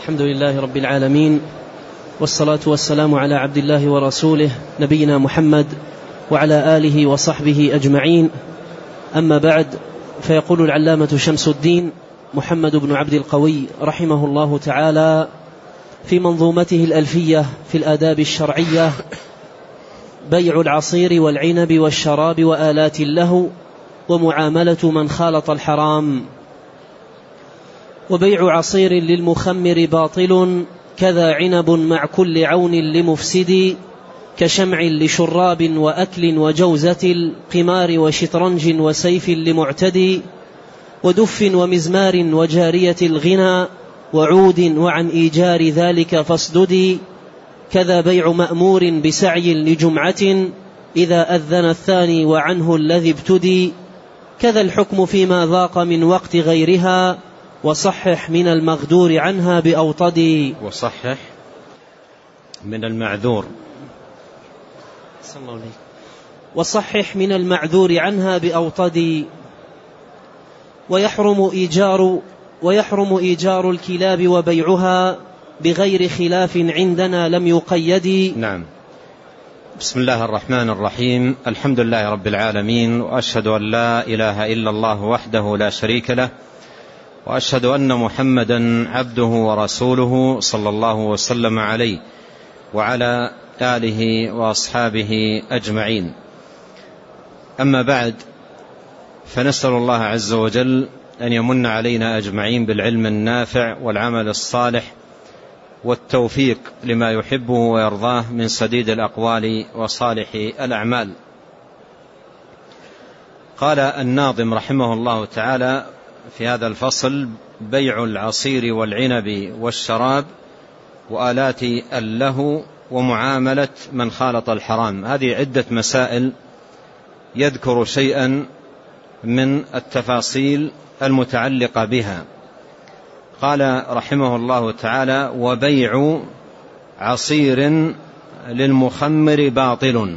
الحمد لله رب العالمين، والصلاة والسلام على عبد الله ورسوله نبينا محمد وعلى آله وصحبه أجمعين. أما بعد، فيقول العلامة شمس الدين محمد بن عبد القوي رحمه الله تعالى في منظومته الألفية في الآداب الشرعية: بيع العصير والعنب والشراب وآلات اللهو ومعاملة من خالط الحرام. وبيع عصير للمخمر باطل، كذا عنب مع كل عون لمفسد، كشمع لشراب وأكل وجوزة القمار وشطرنج وسيف لمعتدي، ودف ومزمار وجارية الغنى وعود وعن إيجار ذلك فاصددي، كذا بيع مأمور بسعي لجمعة إذا أذن الثاني وعنه الذي ابتدي، كذا الحكم فيما ذاق من وقت غيرها، وصحح من المغدور عنها بأوطدي. وصحح من المعذور وصحح من المعذور عنها بأوطدي. ويحرم إيجار الكلاب وبيعها بغير خلاف عندنا لم يقيد. نعم. بسم الله الرحمن الرحيم. الحمد لله رب العالمين، وأشهد أن لا إله إلا الله وحده لا شريك له، وأشهد أن محمدا عبده ورسوله صلى الله وسلم عليه وعلى آله وأصحابه أجمعين. أما بعد، فنسأل الله عز وجل أن يمن علينا أجمعين بالعلم النافع والعمل الصالح والتوفيق لما يحبه ويرضاه من سديد الأقوال وصالح الأعمال. قال الناظم رحمه الله تعالى في هذا الفصل: بيع العصير والعنب والشراب وآلات اللهو ومعاملة من خالط الحرام. هذه عدة مسائل يذكر شيئا من التفاصيل المتعلقة بها. قال رحمه الله تعالى: وبيع عصير للمخمر باطل.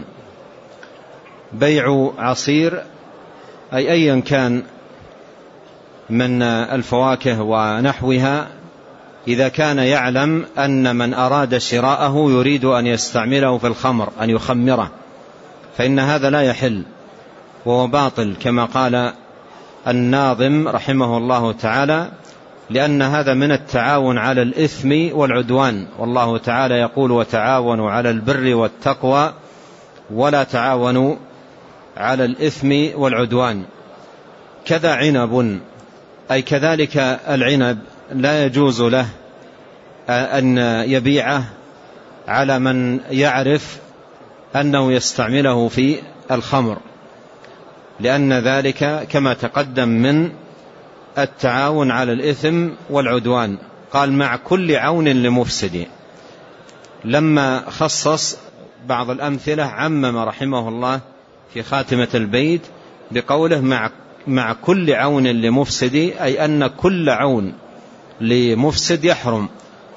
بيع عصير أي أيا كان من الفواكه ونحوها، إذا كان يعلم أن من أراد شراءه يريد أن يستعمله في الخمر، أن يخمره، فإن هذا لا يحل وهو باطل كما قال الناظم رحمه الله تعالى، لأن هذا من التعاون على الإثم والعدوان، والله تعالى يقول: وتعاونوا على البر والتقوى ولا تعاونوا على الإثم والعدوان. كذا عنب، أي كذلك العنب لا يجوز له أن يبيعه على من يعرف أنه يستعمله في الخمر، لأن ذلك كما تقدم من التعاون على الإثم والعدوان. قال: مع كل عون لمفسد. لما خصص بعض الأمثلة عمم رحمه الله في خاتمة البيت بقوله: مع كل عون لمفسد، أي أن كل عون لمفسد يحرم.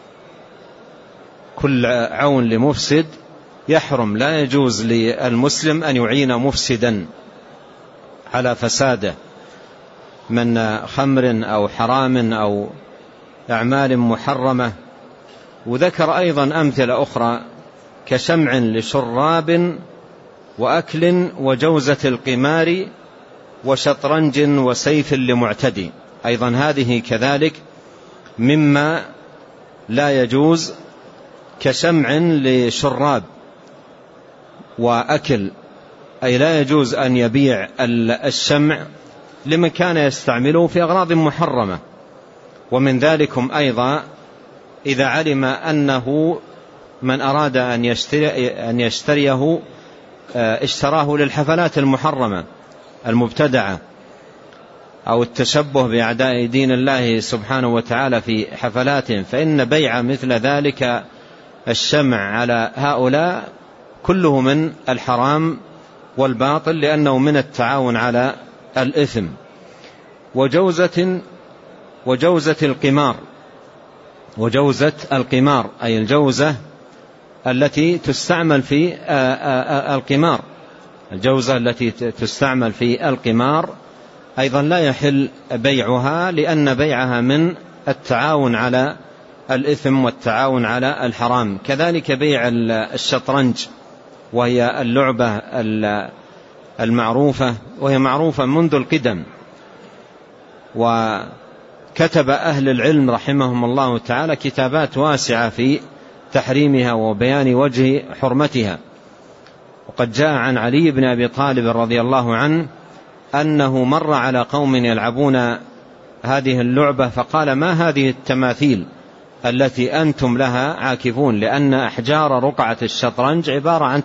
كل عون لمفسد يحرم، لا يجوز للمسلم أن يعين مفسدا على فساده من خمر أو حرام أو أعمال محرمة. وذكر أيضا أمثلة أخرى كشمع لشراب وأكل وجوزة القمار وشطرنج وسيف لمعتدي. أيضا هذه كذلك مما لا يجوز، كشمع لشراب وأكل، أي لا يجوز أن يبيع الشمع لمن كان يستعمله في أغراض محرمة. ومن ذلكم أيضا إذا علم أنه من أراد أن يشتريه اشتراه للحفلات المحرمة المبتدعة أو التشبه بأعداء دين الله سبحانه وتعالى في حفلاتهم، فإن بيع مثل ذلك الشمع على هؤلاء كله من الحرام والباطل، لأنه من التعاون على الإثم. وجوزة القمار. وجوزة القمار أي الجوزة التي تستعمل في القمار. الجوزة التي تستعمل في القمار أيضا لا يحل بيعها، لأن بيعها من التعاون على الإثم والتعاون على الحرام. كذلك بيع الشطرنج، وهي اللعبة المعروفة، وهي معروفة منذ القدم، وكتب أهل العلم رحمهم الله تعالى كتابات واسعة في تحريمها وبيان وجه حرمتها. وقد جاء عن علي بن أبي طالب رضي الله عنه أنه مر على قوم يلعبون هذه اللعبة فقال: ما هذه التماثيل التي أنتم لها عاكفون؟ لأن أحجار رقعة الشطرنج عبارة عن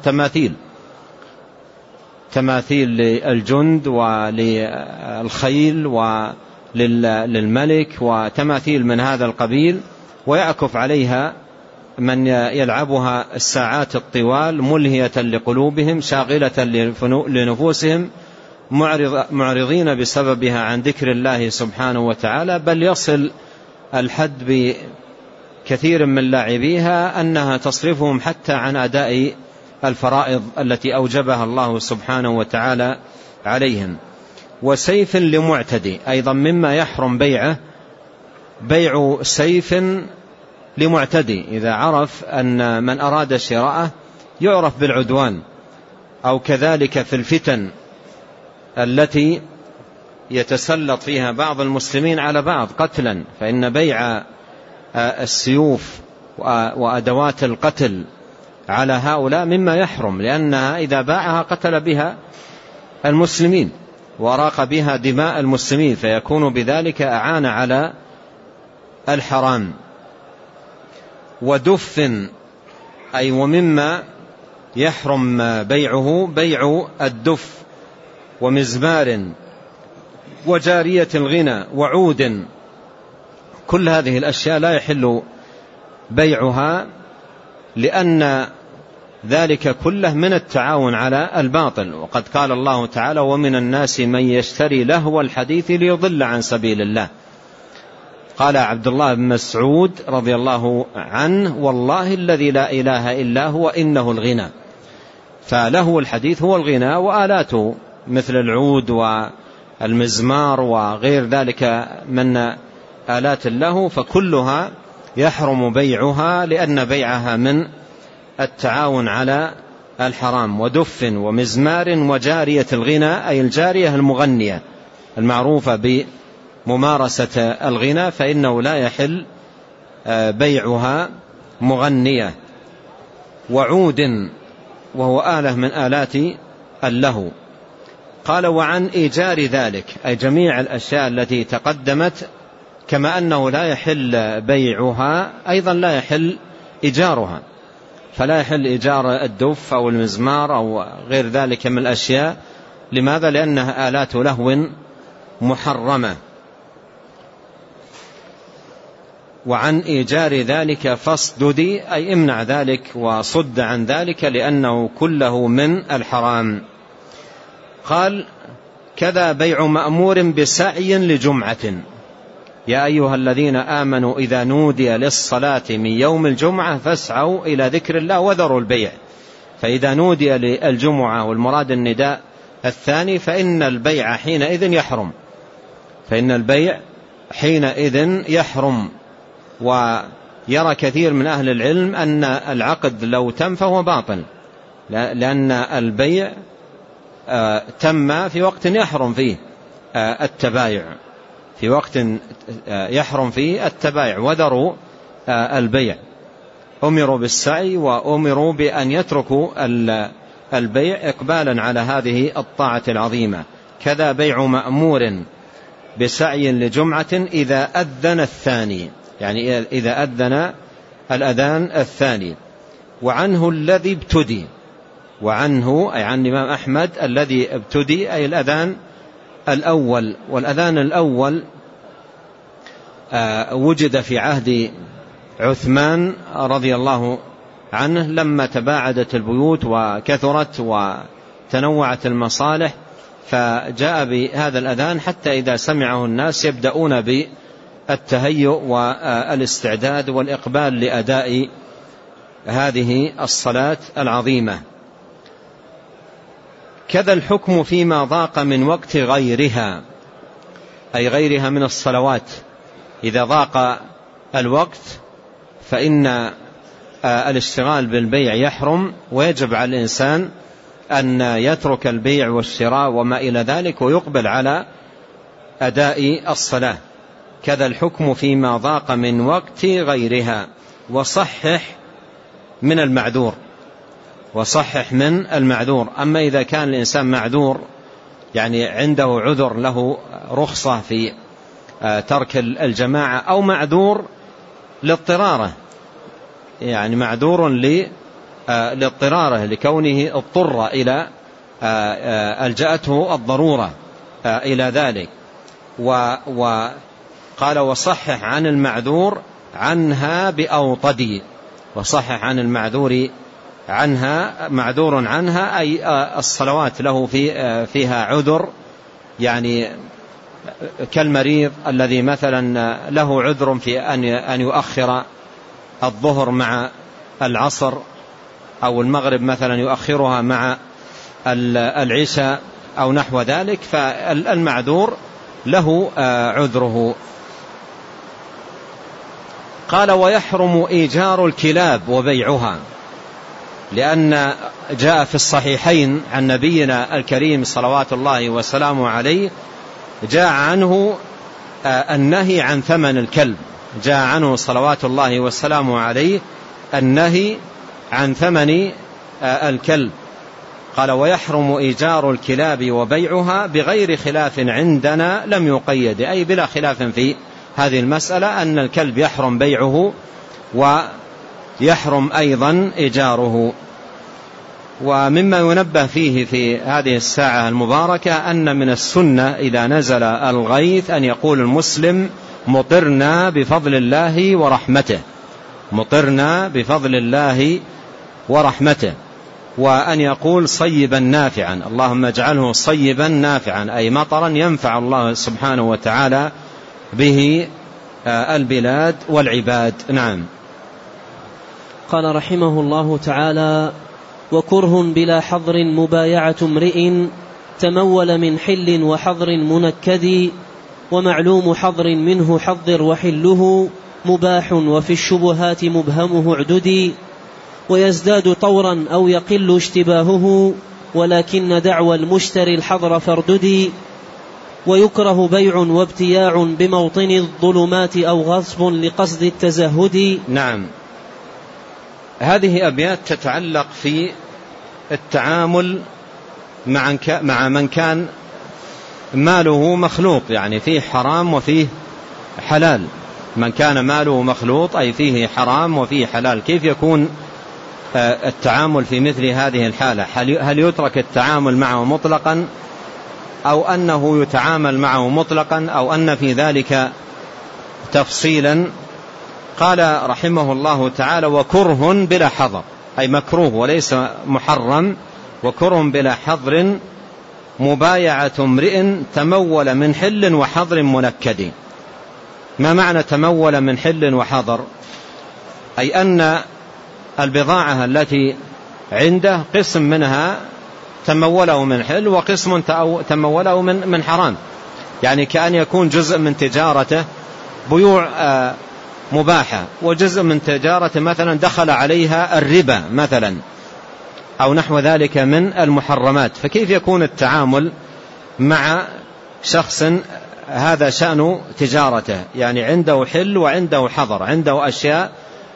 تماثيل للجند وللخيل وللملك وتماثيل من هذا القبيل، ويعكف عليها من يلعبها الساعات الطوال، ملهية لقلوبهم شاغلة لنفوسهم، معرضين بسببها عن ذكر الله سبحانه وتعالى، بل يصل الحد بكثير من لاعبيها أنها تصرفهم حتى عن أداء الفرائض التي أوجبها الله سبحانه وتعالى عليهم. وسيف لمعتدي، أيضا مما يحرم بيعه بيع سيف لمعتدي، إذا عرف أن من أراد شراءه يعرف بالعدوان، أو كذلك في الفتن التي يتسلط فيها بعض المسلمين على بعض قتلا، فإن بيع السيوف وأدوات القتل على هؤلاء مما يحرم، لأنها إذا باعها قتل بها المسلمين وراق بها دماء المسلمين، فيكون بذلك أعان على الحرام. ودف، أي ومما يحرم بيعه بيع الدف ومزمار وجارية الغنى وعود، كل هذه الأشياء لا يحل بيعها، لأن ذلك كله من التعاون على الباطل. وقد قال الله تعالى: ومن الناس من يشتري لهو الحديث ليضل عن سبيل الله. قال عبد الله بن مسعود رضي الله عنه: والله الذي لا إله إلا هو إنه الغنى. فلهو الحديث هو الغنى، وآلاته مثل العود والمزمار وغير ذلك من آلات له، فكلها يحرم بيعها، لأن بيعها من التعاون على الحرام. ودف ومزمار وجارية الغنى، أي الجارية المغنية المعروفة بممارسة الغنى، فإنه لا يحل بيعها مغنية. وعود، وهو آلة من آلات اللهو. قال: وعن إيجار ذلك، أي جميع الأشياء التي تقدمت، كما أنه لا يحل بيعها أيضا لا يحل إيجارها، فلا يحل إيجار الدف أو المزمار أو غير ذلك من الأشياء. لماذا؟ لأنها آلات لهو محرمة. وعن إيجار ذلك فاصددي، أي امنع ذلك وصد عن ذلك، لأنه كله من الحرام. قال: كذا بيع مأمور بسعي لجمعة، يا أيها الذين آمنوا إذا نودي للصلاة من يوم الجمعة فاسعوا إلى ذكر الله وذروا البيع. فإذا نودي للجمعة والمراد النداء الثاني فإن البيع حينئذ يحرم. ويرى كثير من أهل العلم أن العقد لو تم فهو باطل، لأن البيع تم في وقت يحرم فيه التبايع، في وقت يحرم فيه التبايع، وذروا البيع. أمروا بالسعي وأمروا بأن يتركوا البيع إقبالا على هذه الطاعة العظيمة. كذا بيع مأمور بسعي لجمعة إذا أذن الثاني، يعني إذا أذن الأذان الثاني. وعنه الذي ابتدي، وعنه أي عن الإمام أحمد الذي ابتدي أي الأذان الأول. والأذان الأول وجد في عهد عثمان رضي الله عنه، لما تباعدت البيوت وكثرت وتنوعت المصالح، فجاء بهذا الأذان حتى إذا سمعه الناس يبدأون بالتهيؤ والاستعداد والإقبال لأداء هذه الصلاة العظيمة. كذا الحكم فيما ضاق من وقت غيرها، أي غيرها من الصلوات، إذا ضاق الوقت فإن الاشتغال بالبيع يحرم، ويجب على الإنسان أن يترك البيع والشراء وما إلى ذلك ويقبل على أداء الصلاة. كذا الحكم فيما ضاق من وقت غيرها. وصحح من المعذور، وصحح من المعذور. أما إذا كان الإنسان معذور، يعني عنده عذر له رخصة في ترك الجماعة، أو معذور لاضطراره، يعني معذور لاضطراره لكونه اضطر إلى ألجأته الضرورة إلى ذلك. وقال وصحح عن المعذور عنها بأوطدي. وصحح عن المعذور عنها، معذور عنها أي الصلوات له فيها عذر، يعني كالمريض الذي مثلا له عذر في أن يؤخر الظهر مع العصر، أو المغرب مثلا يؤخرها مع العشاء أو نحو ذلك، فالمعذور له عذره. قال ويحرم إيجار الكلاب وبيعها، لأن جاء في الصحيحين عن نبينا الكريم صلوات الله وسلامه عليه، جاء عنه النهي عن ثمن الكلب، جاء عنه صلوات الله وسلامه عليه النهي عن ثمن الكلب. قال ويحرم إيجار الكلاب وبيعها بغير خلاف عندنا لم يقيد، أي بلا خلاف في هذه المسألة أن الكلب يحرم بيعه ويحرم أيضا إيجاره. ومما ينبه فيه في هذه الساعة المباركة أن من السنة إذا نزل الغيث أن يقول المسلم مطرنا بفضل الله ورحمته، مطرنا بفضل الله ورحمته، وأن يقول صيبا نافعا، اللهم اجعله صيبا نافعا، أي مطرا ينفع الله سبحانه وتعالى به البلاد والعباد. نعم. قال رحمه الله تعالى وكره بلا حظر مبايعة امرئ تمول من حل وحظر منكد، ومعلوم حظر منه حظر وحله مباح، وفي الشبهات مبهمه اعددي، ويزداد طورا أو يقل اشتباهه، ولكن دعوى المشتري الحظر فارددي، ويكره بيع وابتياع بموطن الظلمات أو غصب لقصد التزهد. نعم. هذه أبيات تتعلق في التعامل مع من كان ماله مخلوط، يعني فيه حرام وفيه حلال. من كان ماله مخلوط أي فيه حرام وفيه حلال، كيف يكون التعامل في مثل هذه الحالة؟ هل يترك التعامل معه مطلقا، أو أنه يتعامل معه مطلقا، أو أن في ذلك تفصيلا؟ قال رحمه الله تعالى وكره بلا حظر، أي مكروه وليس محرم، وكره بلا حظر مبايعة امرئ تمول من حل وحظر منكد. ما معنى تمول من حل وحظر؟ أي أن البضاعة التي عنده قسم منها تموله من حل، وقسم تموله من حرام، يعني كأن يكون جزء من تجارته بيوع مباحة، وجزء من تجارته مثلا دخل عليها الربا مثلا أو نحو ذلك من المحرمات. فكيف يكون التعامل مع شخص هذا شأن تجارته، يعني عنده حل وعنده حظر، عنده أشياء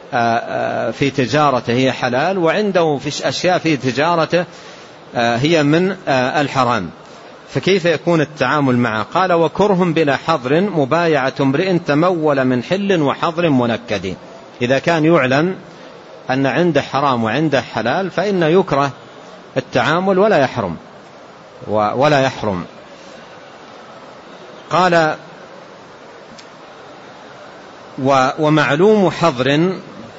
في تجارته هي حلال، وعنده في أشياء في تجارته هي من الحرام، فكيف يكون التعامل معه؟ قال وكره بلا حظر مبايعة امرئ تمول من حل وحظر منكد. إذا كان يعلم أن عنده حرام وعنده حلال فإن يكره التعامل ولا يحرم. قال ومعلوم حظر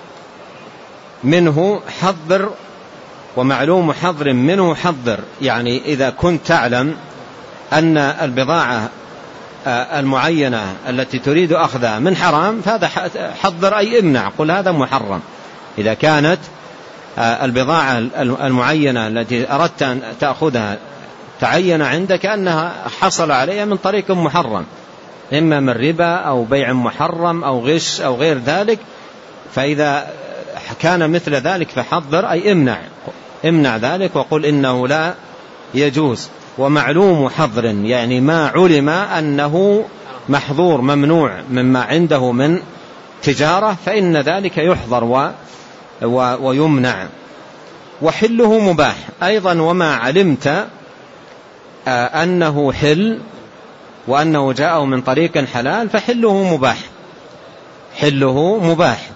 منه حظر، ومعلوم حظر منه حظر، يعني إذا كنت تعلم أن البضاعة المعينة التي تريد أخذها من حرام فهذا حظر، أي امنع، قل هذا محرم. إذا كانت البضاعة المعينة التي أردت أن تأخذها تعين عندك أنها حصل عليها من طريق محرم، إما من ربا أو بيع محرم أو غش أو غير ذلك، فإذا كان مثل ذلك فحضر أي امنع ذلك وقل إنه لا يجوز. ومعلوم حظر يعني ما علم أنه محظور ممنوع مما عنده من تجارة فإن ذلك يحظر ويمنع. وحله مباح أيضا، وما علمت أنه حل وأنه جاءه من طريق حلال فحله مباح، حله مباح.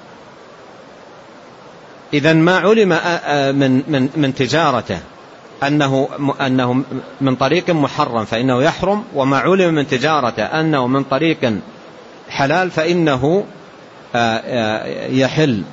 إذن ما علم من تجارته أنه من طريق محرم فإنه يحرم، وما علم من تجارته أنه من طريق حلال فإنه يحل.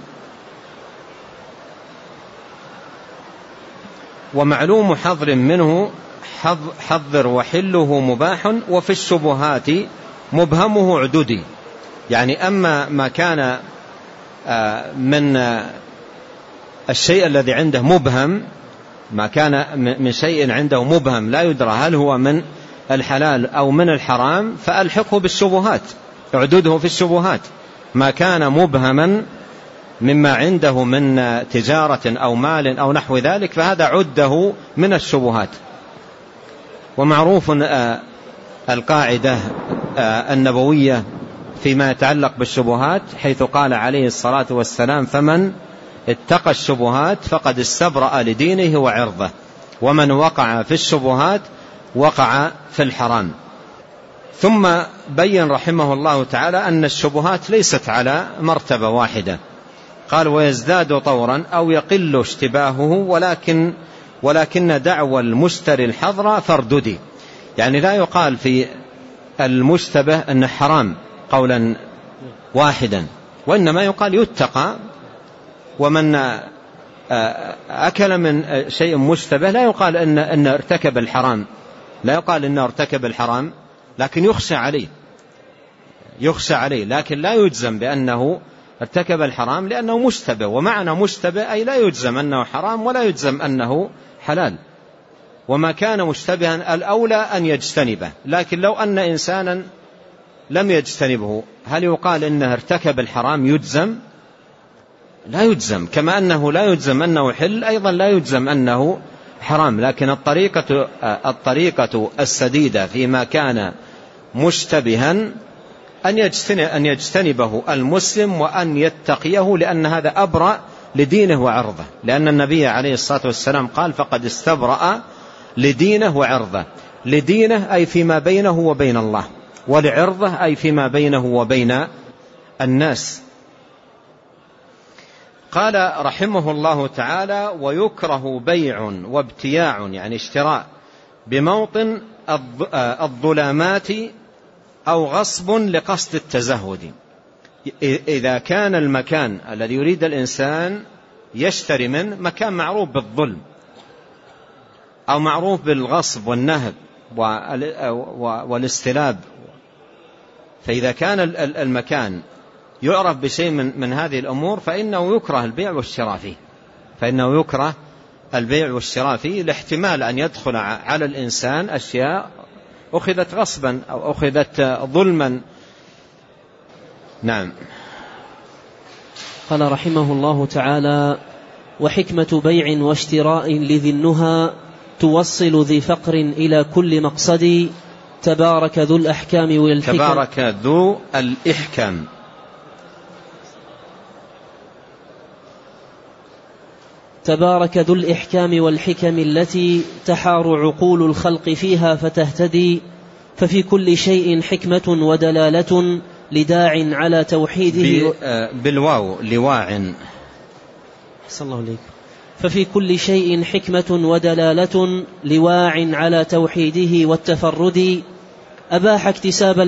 ومعلوم حظر منه حظر وحله مباح. وفي الشبهات مبهمه عددي، يعني أما ما كان من الشيء الذي عنده مبهم، ما كان من شيء عنده مبهم لا يدرى هل هو من الحلال أو من الحرام فألحقه بالشبهات، اعدده في الشبهات. ما كان مبهما مما عنده من تجارة أو مال أو نحو ذلك فهذا عده من الشبهات. ومعروف القاعدة النبوية فيما يتعلق بالشبهات حيث قال عليه الصلاة والسلام: فمن اتقى الشبهات فقد استبرأ لدينه وعرضه، ومن وقع في الشبهات وقع في الحرام. ثم بين رحمه الله تعالى أن الشبهات ليست على مرتبة واحدة، قال: ويزداد طورا أو يقل اشتباهه ولكن دعوى المشتري الحظر فارددي. يعني لا يقال في المشتبه أنه حرام قولا واحدا، وإنما يقال يتقى. ومن أكل من شيء مشتبه لا يقال أنه ارتكب الحرام، لا يقال أنه ارتكب الحرام، لكن يخشى عليه، لكن لا يجزم بأنه ارتكب الحرام لأنه مشتبه. ومعنى مشتبه أي لا يجزم أنه حرام ولا يجزم أنه حلال. وما كان مشتبها الأولى أن يجتنبه، لكن لو أن إنسانا لم يجتنبه هل يقال إنه ارتكب الحرام؟ يجزم؟ لا يجزم. كما أنه لا يجزم أنه حل أيضا لا يجزم أنه حرام. لكن الطريقة السديدة فيما كان مشتبها أن يجتنبه المسلم وأن يتقيه، لأن هذا أبرأ لدينه وعرضه، لأن النبي عليه الصلاة والسلام قال: فقد استبرأ لدينه وعرضه. لدينه أي فيما بينه وبين الله، ولعرضه أي فيما بينه وبين الناس. قال رحمه الله تعالى: ويكره بيع وابتياع، يعني اشتراء، بموطن الظلامات أو غصب لقصد التزهد. إذا كان المكان الذي يريد الإنسان يشتري منه مكان معروف بالظلم أو معروف بالغصب والنهب والاستلاب، فإذا كان المكان يعرف بشيء من هذه الأمور فإنه يكره البيع والشراء فيه، لاحتمال أن يدخل على الإنسان أشياء أخذت غصبا أو أخذت ظلما. نعم. قال رحمه الله تعالى: وحكمة بيع واشتراء لذي النهى توصل ذي فقر إلى كل مقصد. تبارك ذو الأحكام والحكم. تبارك ذو الإحكام. تبارك ذو الإحكام والحكم التي تحار عقول الخلق فيها فتهتدي. ففي كل شيء حكمة ودلالة لداع على توحيده بالواو لواع. أحسن الله عليك. ففي كل شيء حكمة ودلالة لواع على توحيده والتفرد. أباح اكتساب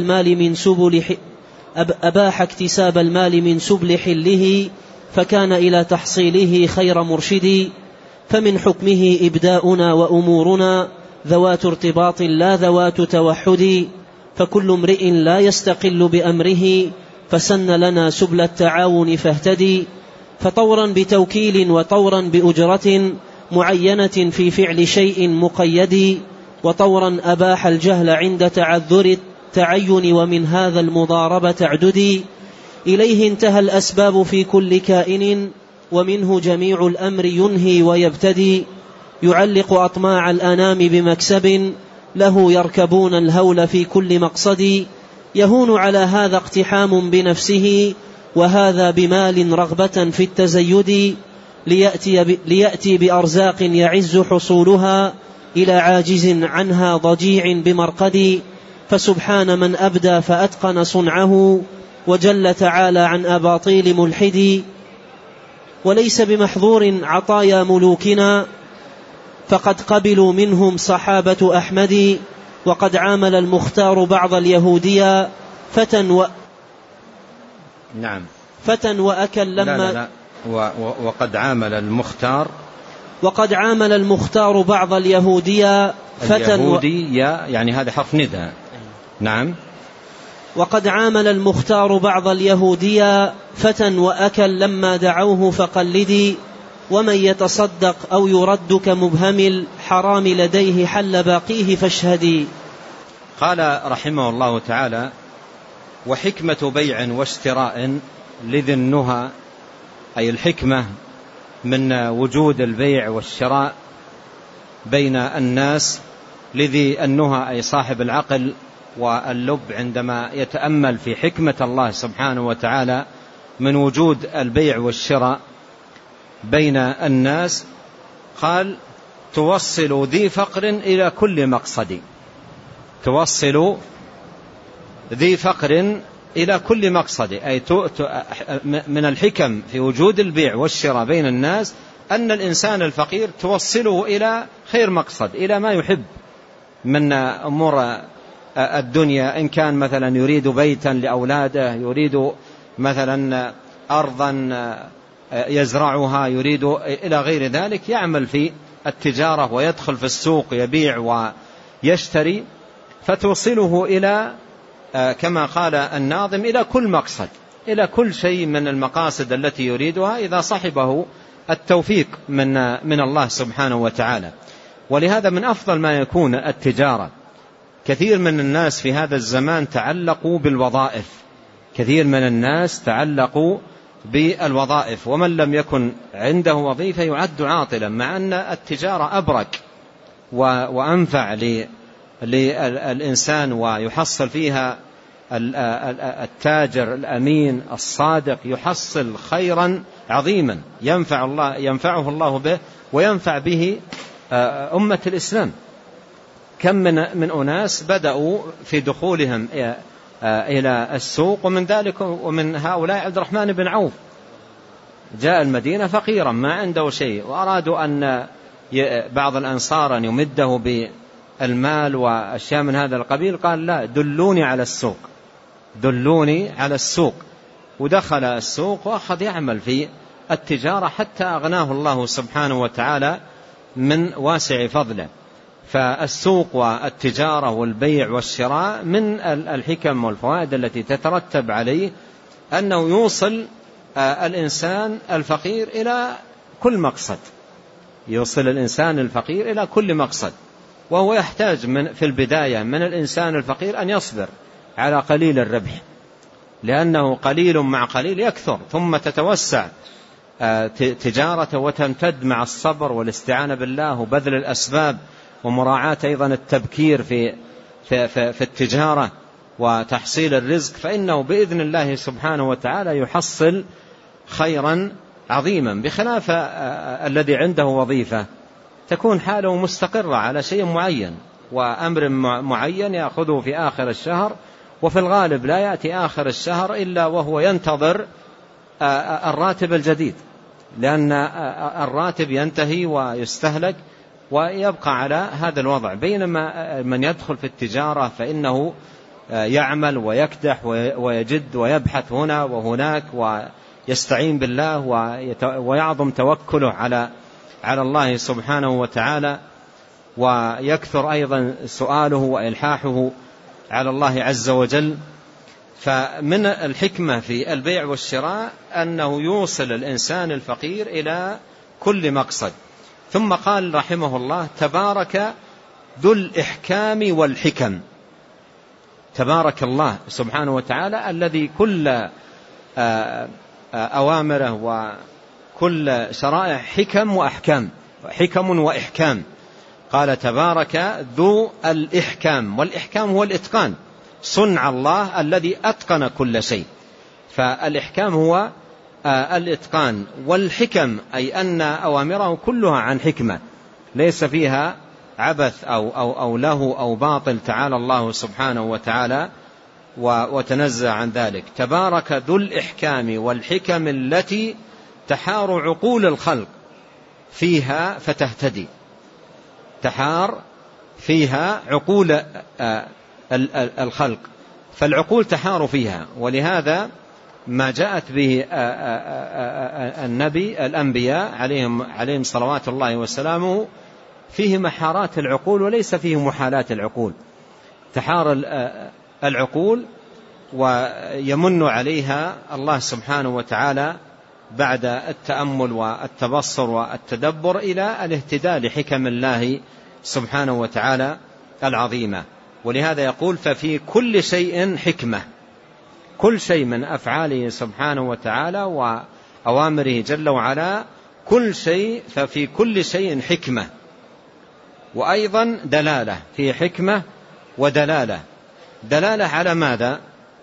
المال من سبل حله، فكان إلى تحصيله خير مرشد. فمن حكمه إبداؤنا وأمورنا ذوات ارتباط لا ذوات توحد. فكل امرئ لا يستقل بأمره، فسن لنا سبل التعاون فاهتدي. فطورا بتوكيل وطورا بأجرة معينة في فعل شيء مقيد. وطورا أباح الجهل عند تعذر التعين، ومن هذا المضاربة تعددي. إليه انتهى الأسباب في كل كائن، ومنه جميع الأمر ينهي ويبتدي. يعلق أطماع الأنام بمكسب، له يركبون الهول في كل مقصد. يهون على هذا اقتحام بنفسه، وهذا بمال رغبة في التزيد. ليأتي بأرزاق يعز حصولها، إلى عاجز عنها ضجيع بمرقد. فسبحان من أبدى فأتقن صنعه، وجل تعالى عن أباطيل ملحد. وليس بمحظور عطايا ملوكنا، فقد قبلوا منهم صحابة أحمد. وقد عامل المختار بعض اليهودية فتى وأكل لما وقد عامل المختار بعض اليهودية يعني هذا حرف نداء. نعم. وقد عامل المختار بعض اليهودية فتى وأكل لما دعوه فقلدي. ومن يتصدق أو يرد كمبهم الحرام لديه حل باقيه فاشهدي. قال رحمه الله تعالى: وحكمة بيع واشتراء لذي النهى، أي الحكمة من وجود البيع والشراء بين الناس. لذي النهى أي صاحب العقل واللب عندما يتأمل في حكمة الله سبحانه وتعالى من وجود البيع والشراء بين الناس، قال: توصل ذي فقر إلى كل مقصد. توصل ذي فقر إلى كل مقصد، أي من الحكم في وجود البيع والشراء بين الناس أن الإنسان الفقير توصله إلى خير مقصد، إلى ما يحب من أمور الدنيا. إن كان مثلا يريد بيتا لأولاده، يريد مثلا أرضا يزرعها، يريد إلى غير ذلك، يعمل في التجارة ويدخل في السوق يبيع ويشتري، فتوصله إلى كما قال الناظم إلى كل مقصد، إلى كل شيء من المقاصد التي يريدها إذا صحبه التوفيق من الله سبحانه وتعالى. ولهذا من أفضل ما يكون التجارة. كثير من الناس في هذا الزمان تعلقوا بالوظائف، كثير من الناس تعلقوا بالوظائف، ومن لم يكن عنده وظيفة يعد عاطلا، مع أن التجارة أبرك وأنفع للإنسان، ويحصل فيها التاجر الأمين الصادق يحصل خيرا عظيما ينفعه الله به وينفع به أمة الإسلام. كم من أناس بدأوا في دخولهم إلى السوق، ومن هؤلاء عبد الرحمن بن عوف جاء المدينة فقيرا ما عنده شيء، وأرادوا أن بعض الأنصار أن يمده بالمال وأشياء من هذا القبيل، قال: لا، دلوني على السوق. ودخل السوق وأخذ يعمل في التجارة حتى أغناه الله سبحانه وتعالى من واسع فضله. فالسوق والتجارة والبيع والشراء من الحكم والفوائد التي تترتب عليه أنه يوصل الإنسان الفقير إلى كل مقصد، يوصل الإنسان الفقير إلى كل مقصد. وهو يحتاج في البداية من الإنسان الفقير أن يصبر على قليل الربح، لأنه قليل مع قليل يكثر، ثم تتوسع تجارته وتمتد مع الصبر والاستعانة بالله وبذل الأسباب، ومراعاة أيضا التبكير في التجارة وتحصيل الرزق، فإنه بإذن الله سبحانه وتعالى يحصل خيرا عظيما. بخلاف الذي عنده وظيفة تكون حاله مستقرة على شيء معين وأمر معين يأخذه في آخر الشهر، وفي الغالب لا يأتي آخر الشهر إلا وهو ينتظر الراتب الجديد، لأن الراتب ينتهي ويستهلك ويبقى على هذا الوضع. بينما من يدخل في التجارة فإنه يعمل ويكدح ويجد ويبحث هنا وهناك ويستعين بالله ويعظم توكله على الله سبحانه وتعالى، ويكثر أيضا سؤاله وإلحاحه على الله عز وجل. فمن الحكمة في البيع والشراء أنه يوصل الإنسان الفقير إلى كل مقصد. ثم قال رحمه الله: تبارك ذو الإحكام والحكم. تبارك الله سبحانه وتعالى الذي كل أوامره وكل شرائع حكم وإحكام. قال تبارك ذو الإحكام، والإحكام هو الإتقان، صنع الله الذي أتقن كل شيء. فالإحكام هو الإتقان، والحكم أي أن أوامره كلها عن حكمة ليس فيها عبث أو له أو باطل، تعالى الله سبحانه وتعالى وتنزه عن ذلك. تبارك ذو الإحكام والحكم التي تحار عقول الخلق فيها فتهتدي، تحار فيها عقول الخلق، فالعقول تحار فيها. ولهذا ما جاءت به الأنبياء عليهم صلوات الله وسلامه فيه محارات العقول وليس فيه محالات العقول، تحار العقول ويمن عليها الله سبحانه وتعالى بعد التأمل والتبصر والتدبر إلى الاهتداء لحكم الله سبحانه وتعالى العظيمة. ولهذا يقول ففي كل شيء حكمة، كل شيء من أفعاله سبحانه وتعالى وأوامره جل وعلا، كل شيء ففي كل شيء حكمة، وأيضا دلالة، في حكمة ودلالة. دلالة على ماذا؟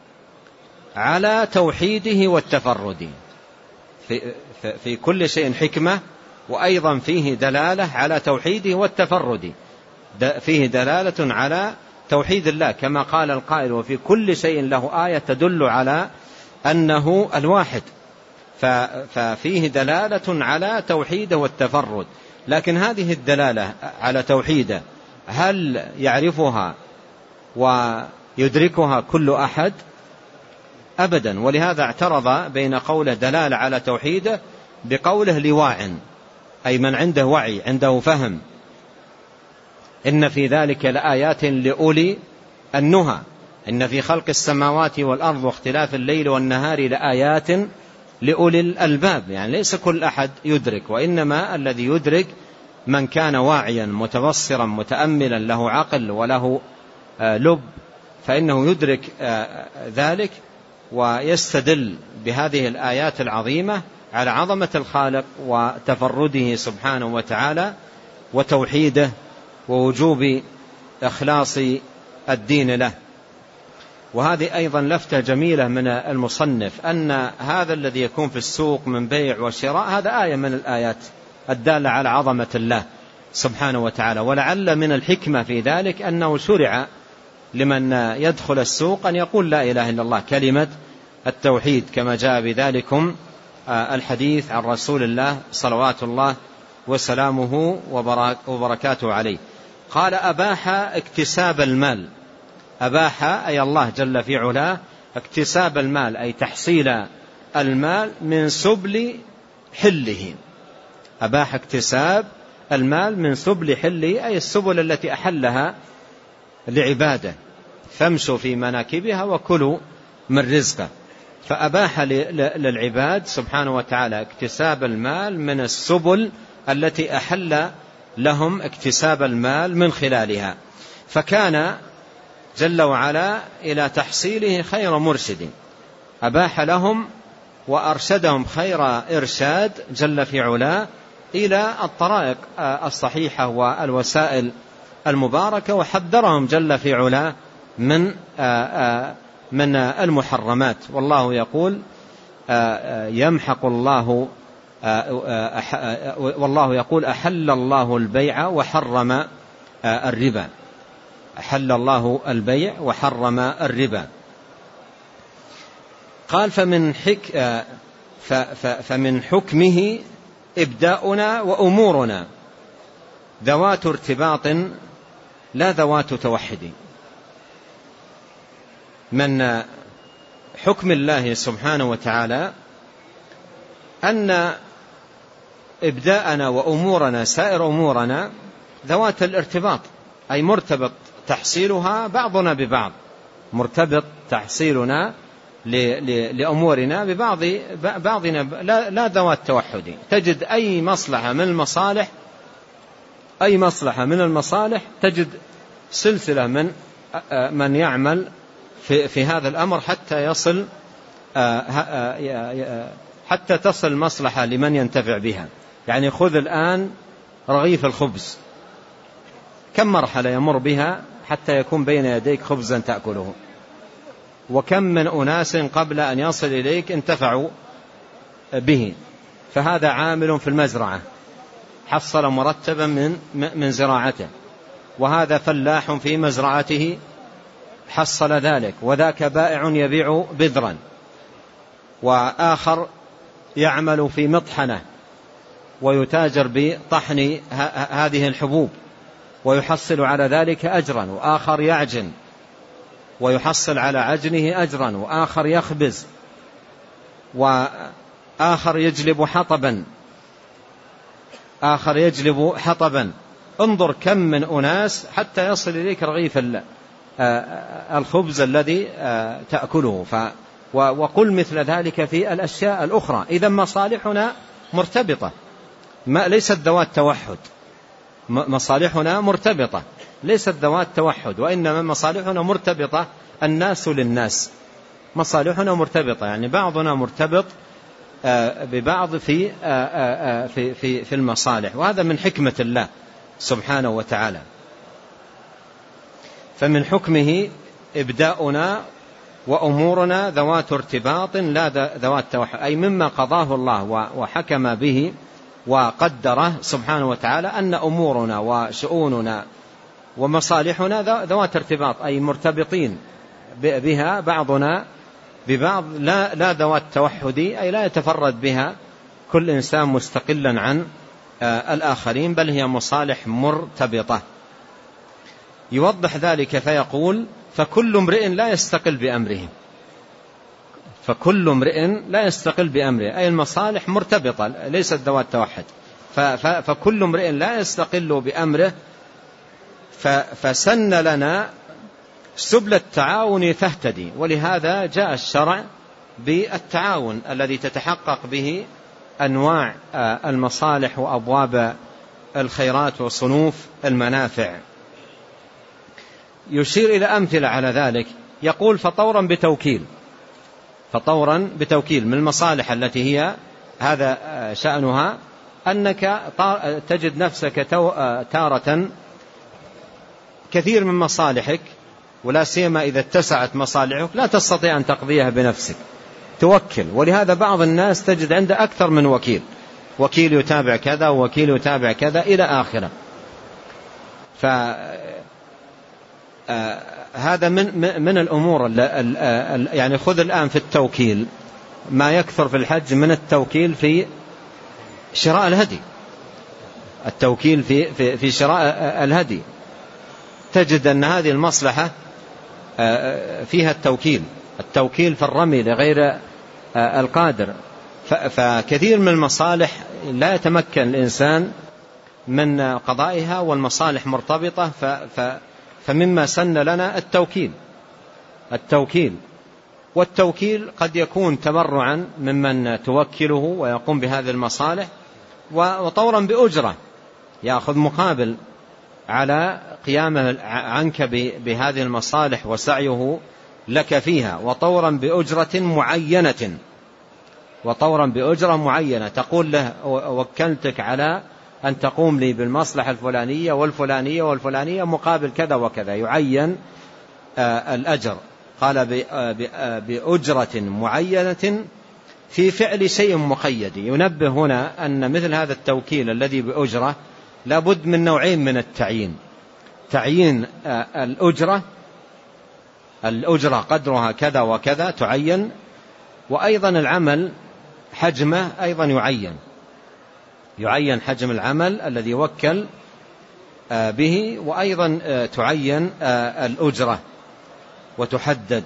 على توحيده والتفرد. في كل شيء حكمة، وأيضا فيه دلالة على توحيده والتفرد، فيه دلالة على توحيد الله كما قال القائل وفي كل شيء له آية تدل على أنه الواحد، ففيه دلالة على توحيده والتفرد. لكن هذه الدلالة على توحيده هل يعرفها ويدركها كل أحد؟ أبدا. ولهذا اعترض بين قوله دلالة على توحيده بقوله لواع، أي من عنده وعي، عنده فهم. إن في ذلك لآيات لأولي النهى، إن في خلق السماوات والأرض واختلاف الليل والنهار لآيات لأولي الألباب. يعني ليس كل أحد يدرك، وإنما الذي يدرك من كان واعيا متبصرا متأملا له عقل وله لب، فإنه يدرك ذلك ويستدل بهذه الآيات العظيمة على عظمة الخالق وتفرده سبحانه وتعالى وتوحيده ووجوب إخلاص الدين له. وهذه أيضا لفتة جميلة من المصنف، أن هذا الذي يكون في السوق من بيع وشراء هذا آية من الآيات الدالة على عظمة الله سبحانه وتعالى. ولعل من الحكمة في ذلك أنه شرع لمن يدخل السوق أن يقول لا إله إلا الله، كلمة التوحيد، كما جاء بذلكم الحديث عن رسول الله صلوات الله وسلامه وبركاته عليه. قال أباح اكتساب المال، أباح أي الله جل في علاه اكتساب المال، أي تحصيل المال من سبل حله. أباح اكتساب المال من سبل حله، أي السبل التي أحلها لعباده، فامشوا في مناكبها وكلوا من رزقه. فأباح للعباد سبحانه وتعالى اكتساب المال من السبل التي أحل لهم اكتساب المال من خلالها، فكان جل وعلا إلى تحصيله خير مرشد، أباح لهم وأرشدهم خير إرشاد جل في علاه إلى الطرائق الصحيحة والوسائل المباركة، وحذرهم جل في علاه من المحرمات. والله يقول يمحق الله، والله يقول أحل الله البيع وحرم الربا، أحل الله البيع وحرم الربا. قال فمن حكمه إبداؤنا وأمورنا ذوات ارتباط لا ذوات توحد. من حكم الله سبحانه وتعالى أن إبداءنا وأمورنا سائر أمورنا ذوات الارتباط، أي مرتبط تحصيلها بعضنا ببعض، مرتبط تحصيلنا لأمورنا بعضنا لا ذوات توحد. تجد أي مصلحة من المصالح تجد سلسلة من يعمل في هذا الأمر حتى يصل حتى تصل مصلحة لمن ينتفع بها. يعني خذ الآن رغيف الخبز، كم مرحلة يمر بها حتى يكون بين يديك خبزا تأكله، وكم من أناس قبل أن يصل إليك انتفعوا به. فهذا عامل في المزرعة حصل مرتبا من زراعته، وهذا فلاح في مزرعته حصل ذلك، وذاك بائع يبيع بذرا، وآخر يعمل في مطحنة ويتاجر بطحن هذه الحبوب ويحصل على ذلك أجرا، وآخر يعجن ويحصل على عجنه أجرا، وآخر يخبز، وآخر يجلب حطبا. انظر كم من أناس حتى يصل إليك رغيف الخبز الذي تأكله. وقل مثل ذلك في الأشياء الأخرى. إذا مصالحنا مرتبطة، ليست ذوات توحد. مصالحنا مرتبطة ليست ذوات توحد، وإنما مصالحنا مرتبطة الناس للناس. مصالحنا مرتبطة، يعني بعضنا مرتبط ببعض في المصالح، وهذا من حكمة الله سبحانه وتعالى. فمن حكمه إبداؤنا وأمورنا ذوات ارتباط لا ذوات توحد، أي مما قضاه الله وحكم به وقدره سبحانه وتعالى أن أمورنا وشؤوننا ومصالحنا ذوات ارتباط، أي مرتبطين بها بعضنا ببعض، لا ذوات توحد، أي لا يتفرد بها كل إنسان مستقلا عن الآخرين، بل هي مصالح مرتبطة. يوضح ذلك فيقول: فكل امرئ لا يستقل بأمره. فكل امرئ لا يستقل بأمره، أي المصالح مرتبطة ليست ذوات توحد. فكل امرئ لا يستقل بأمره، فسن لنا سبل التعاون فاهتدي. ولهذا جاء الشرع بالتعاون الذي تتحقق به أنواع المصالح وأبواب الخيرات وصنوف المنافع. يشير إلى أمثلة على ذلك، يقول: فطورا بتوكيل من المصالح التي هي هذا شأنها أنك تجد نفسك تارة كثير من مصالحك، ولا سيما إذا اتسعت مصالحك لا تستطيع أن تقضيها بنفسك، توكل. ولهذا بعض الناس تجد عنده أكثر من وكيل يتابع كذا ووكيل يتابع كذا إلى آخره. هذا من الأمور يعني خذ الآن في التوكيل ما يكثر في الحج من التوكيل في شراء الهدي، التوكيل في شراء الهدي، تجد أن هذه المصلحة فيها التوكيل في الرمي لغير القادر. فكثير من المصالح لا يتمكن الإنسان من قضائها، والمصالح مرتبطة. فمما سن لنا التوكيل، والتوكيل قد يكون تبرعا ممن توكله ويقوم بهذه المصالح، وطورا بأجرة يأخذ مقابل على قيامه عنك بهذه المصالح وسعيه لك فيها، وطورا بأجرة معينة تقول له: وكلتك على أن تقوم لي بالمصلحة الفلانية والفلانية والفلانية مقابل كذا وكذا، يعين الأجر. قال: بأجرة معينة في فعل شيء مقيد. ينبه هنا أن مثل هذا التوكيل الذي بأجرة لابد من نوعين من تعيين الأجرة قدرها كذا وكذا تعين، وأيضا العمل حجمه أيضا يعين حجم العمل الذي يوكل به، وأيضا تعين الأجرة وتحدد.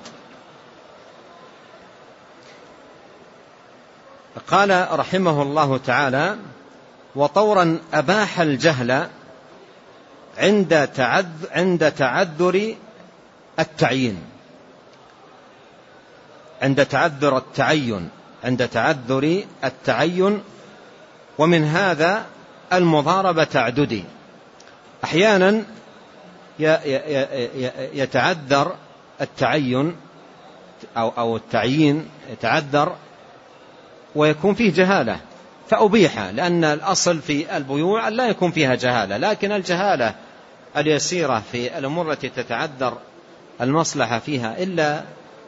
قال رحمه الله تعالى: وطورا أباح الجهل عند تعذر التعيين، عند تعذر التعين. ومن هذا المضاربة تعددي، أحيانا يتعذر التعين أو التعيين يتعذر ويكون فيه جهالة فأبيح، لأن الأصل في البيوع لا يكون فيها جهالة، لكن الجهالة اليسيرة في الأمور التي تتعذر المصلحة فيها إلا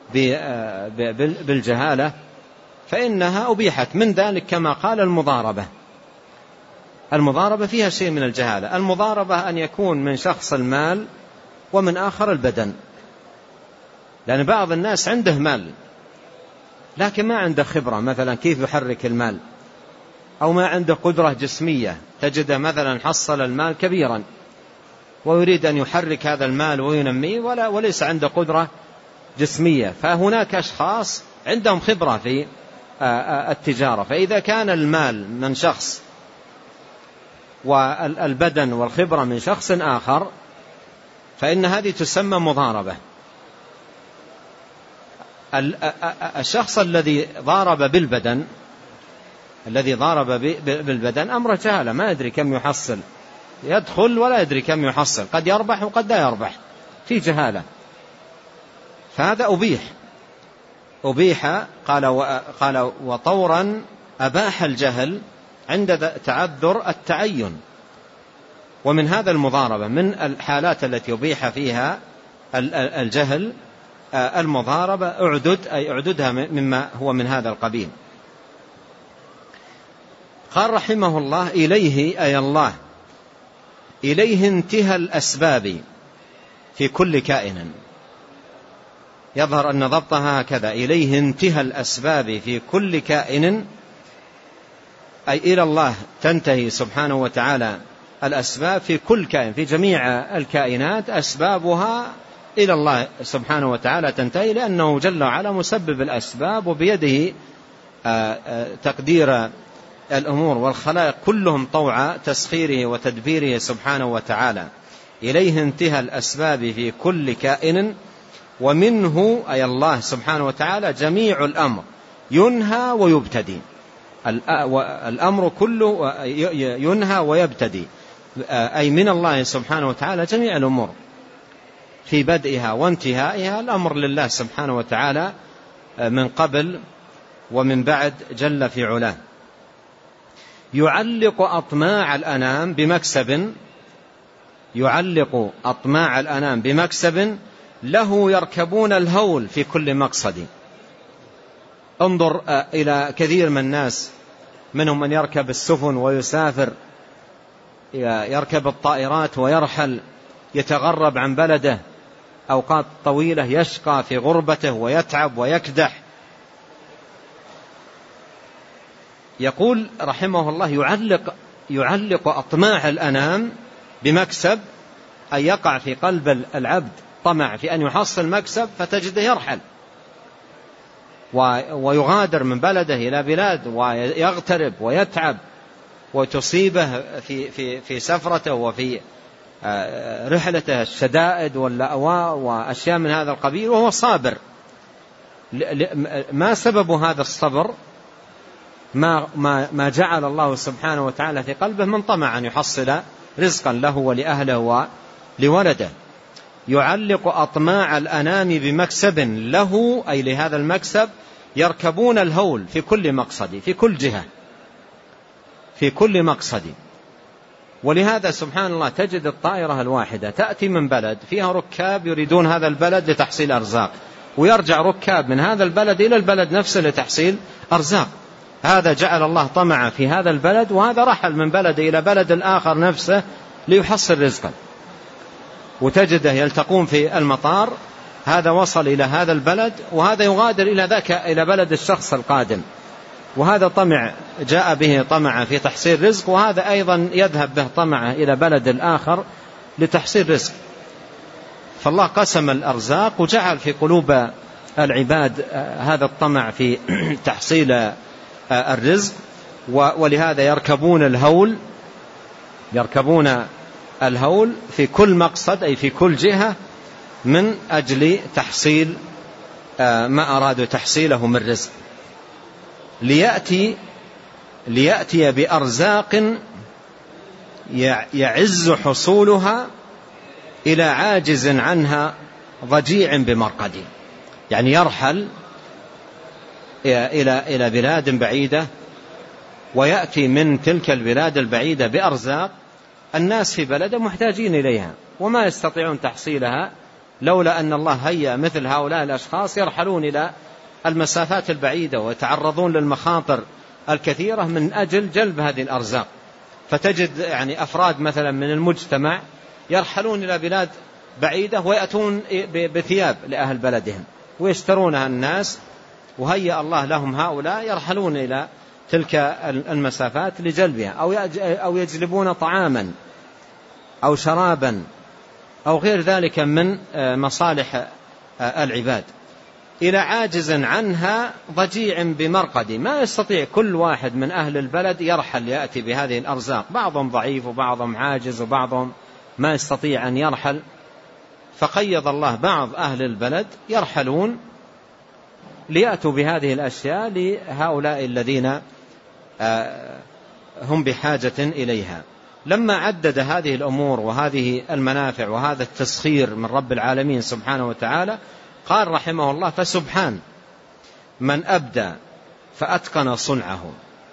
بالجهالة فإنها أبيحت. من ذلك كما قال المضاربة فيها شيء من الجهالة. المضاربة أن يكون من شخص المال ومن آخر البدن، لأن بعض الناس عنده مال لكن ما عنده خبرة مثلا كيف يحرك المال، أو ما عنده قدرة جسمية، تجده مثلا حصل المال كبيرا ويريد أن يحرك هذا المال وينميه وليس عنده قدرة جسمية. فهناك أشخاص عندهم خبرة في التجارة، فإذا كان المال من شخص والبدن والخبرة من شخص آخر فإن هذه تسمى مضاربة. الشخص الذي ضارب بالبدن أمر جهالة، ما يدري كم يحصل، يدخل ولا يدري كم يحصل، قد يربح وقد لا يربح، في جهالة، فهذا أبيح. قال وطورا أباح الجهل عند تعذر التعين. ومن هذا المضاربة، من الحالات التي أبيح فيها الجهل المضاربة أعددها مما هو من هذا القبيل. قال رحمه الله إليه أي الله، إليه انتهى الأسباب في كل كائن. يظهر أن ضبطها هكذا: إليه انتهى الأسباب في كل كائن، أي إلى الله تنتهي سبحانه وتعالى الأسباب في كل كائن، في جميع الكائنات أسبابها إلى الله سبحانه وتعالى تنتهي، لأنه جل وعلا مسبب الأسباب وبيده تقدير الأمور، والخلائق كلهم طوع تسخيره وتدبيره سبحانه وتعالى. إليه انتهى الأسباب في كل كائن، ومنه أي الله سبحانه وتعالى جميع الأمر ينهى ويبتدي. الأمر كله ينهى ويبتدي، أي من الله سبحانه وتعالى جميع الأمور في بدئها وانتهائها. الأمر لله سبحانه وتعالى من قبل ومن بعد جل في علاه. يعلق أطماع الأنام بمكسب له يركبون الهول في كل مقصد. انظر إلى كثير من الناس، منهم من يركب السفن ويسافر، يركب الطائرات ويرحل، يتغرب عن بلده أوقات طويلة، يشقى في غربته ويتعب ويكدح. يقول رحمه الله يعلق أطماع الأنام بمكسب، أي يقع في قلب العبد طمع في أن يحصل مكسب فتجده يرحل ويغادر من بلده إلى بلاد ويغترب ويتعب وتصيبه في سفرته وفي رحلته الشدائد واللأواء وأشياء من هذا القبيل وهو صابر. ما سبب هذا الصبر؟ ما جعل الله سبحانه وتعالى في قلبه من طمع أن يحصل رزقا له ولأهله ولولده. يعلق أطماع الأنام بمكسب له، أي لهذا المكسب يركبون الهول في كل مقصد، في كل جهة، في كل مقصد. ولهذا سبحان الله تجد الطائرة الواحدة تأتي من بلد فيها ركاب يريدون هذا البلد لتحصيل أرزاق، ويرجع ركاب من هذا البلد إلى البلد نفسه لتحصيل أرزاق. هذا جعل الله طمع في هذا البلد، وهذا رحل من بلد إلى بلد الآخر نفسه ليحصل رزقا. وتجده يلتقون في المطار، هذا وصل إلى هذا البلد وهذا يغادر إلى ذاك إلى بلد الشخص القادم، وهذا طمع جاء به طمع في تحصيل رزق، وهذا أيضا يذهب به طمع إلى بلد الآخر لتحصيل رزق. فالله قسم الأرزاق وجعل في قلوب العباد هذا الطمع في تحصيل الرزق، ولهذا يركبون الهول في كل مقصد، أي في كل جهة، من أجل تحصيل ما أرادوا تحصيله من رزق، ليأتي بأرزاق يعز حصولها إلى عاجز عنها ضجيع بمرقد. يعني يرحل إلى بلاد بعيدة ويأتي من تلك البلاد البعيدة بأرزاق الناس في بلده محتاجين إليها وما يستطيعون تحصيلها لولا أن الله هيأ مثل هؤلاء الأشخاص يرحلون إلى المسافات البعيدة ويتعرضون للمخاطر الكثيرة من أجل جلب هذه الأرزاق. فتجد يعني أفراد مثلا من المجتمع يرحلون إلى بلاد بعيدة ويأتون بثياب لأهل بلدهم ويشترونها الناس، وهيأ الله لهم هؤلاء يرحلون إلى تلك المسافات لجلبها، أو يجلبون طعاما أو شرابا أو غير ذلك من مصالح العباد إلى عاجز عنها ضجيع بمرقد. ما يستطيع كل واحد من أهل البلد يرحل يأتي بهذه الأرزاق، بعضهم ضعيف وبعضهم عاجز وبعضهم ما يستطيع أن يرحل، فقيض الله بعض أهل البلد يرحلون ليأتوا بهذه الأشياء لهؤلاء الذين هم بحاجة إليها. لما عدد هذه الأمور وهذه المنافع وهذا التسخير من رب العالمين سبحانه وتعالى قال رحمه الله: فسبحان من أبدى فأتقن صنعه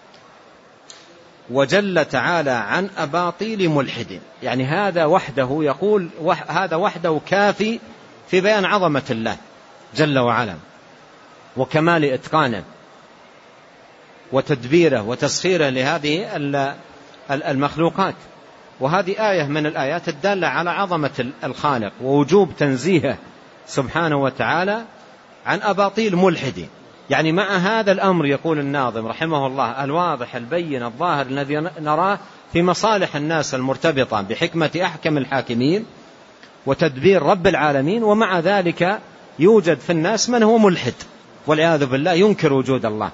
وجل تعالى عن أباطيل ملحد. يعني هذا وحده يقول هذا وحده كافي في بيان عظمة الله جل وعلا وكمال إتقانه وتدبيره وتسخيره لهذه المخلوقات. وهذه آية من الآيات الدالة على عظمة الخالق ووجوب تنزيهه سبحانه وتعالى عن أباطيل ملحد. يعني مع هذا الأمر يقول الناظم رحمه الله الواضح البين الظاهر الذي نراه في مصالح الناس المرتبطة بحكمة أحكم الحاكمين وتدبير رب العالمين، ومع ذلك يوجد في الناس من هو ملحد والعياذ بالله ينكر وجود الله.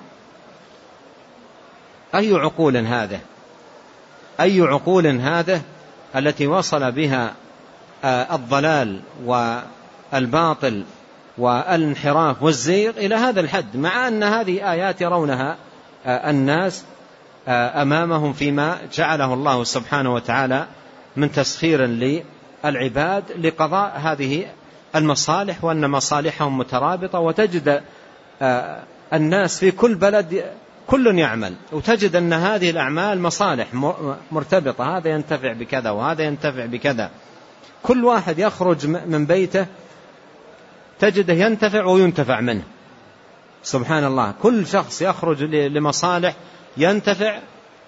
أي عقول هذه؟ أي عقول هذه التي وصل بها الضلال والباطل والانحراف والزيغ إلى هذا الحد، مع أن هذه آيات يرونها الناس أمامهم فيما جعله الله سبحانه وتعالى من تسخير للعباد لقضاء هذه المصالح، وأن مصالحهم مترابطة. وتجد الناس في كل بلد كل يعمل، وتجد أن هذه الأعمال مصالح مرتبطة، هذا ينتفع بكذا وهذا ينتفع بكذا. كل واحد يخرج من بيته تجده ينتفع وينتفع منه، سبحان الله. كل شخص يخرج لمصالح ينتفع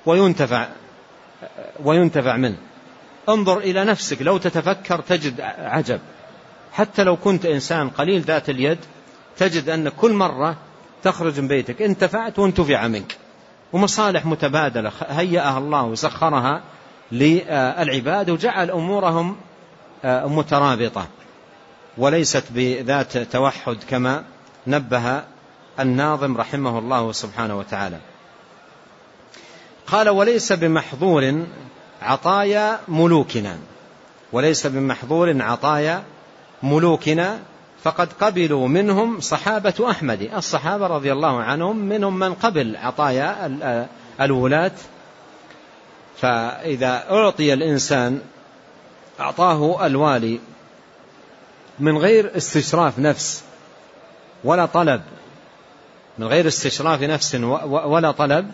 وينتفع منه. انظر إلى نفسك لو تتفكر تجد عجب. حتى لو كنت إنسان قليل ذات اليد تجد أن كل مرة تخرج من بيتك انتفعت وانتفع منك، ومصالح متبادلة هيأها الله وسخرها للعباد وجعل أمورهم مترابطة وليست بذات توحد كما نبه الناظم رحمه الله سبحانه وتعالى. قال: وليس بمحظور عطايا ملوكنا، وليس بمحظور عطايا ملوكنا فقد قبلوا منهم صحابة أحمد. الصحابة رضي الله عنهم منهم من قبل عطايا الولاة. فإذا أعطي الإنسان أعطاه الوالي من غير استشراف نفس ولا طلب، من غير استشراف نفس ولا طلب،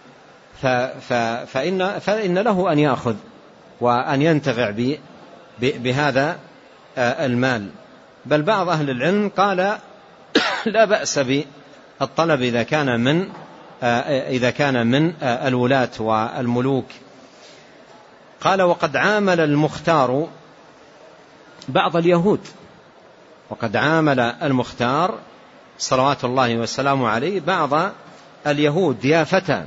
فإن له أن يأخذ وأن ينتفع بهذا المال. بل بعض أهل العلم قال لا بأس بالطلب إذا كان من الولاة والملوك. قال: وقد عامل المختار بعض اليهود، وقد عامل المختار صلوات الله وسلامه عليه بعض اليهود ضيافة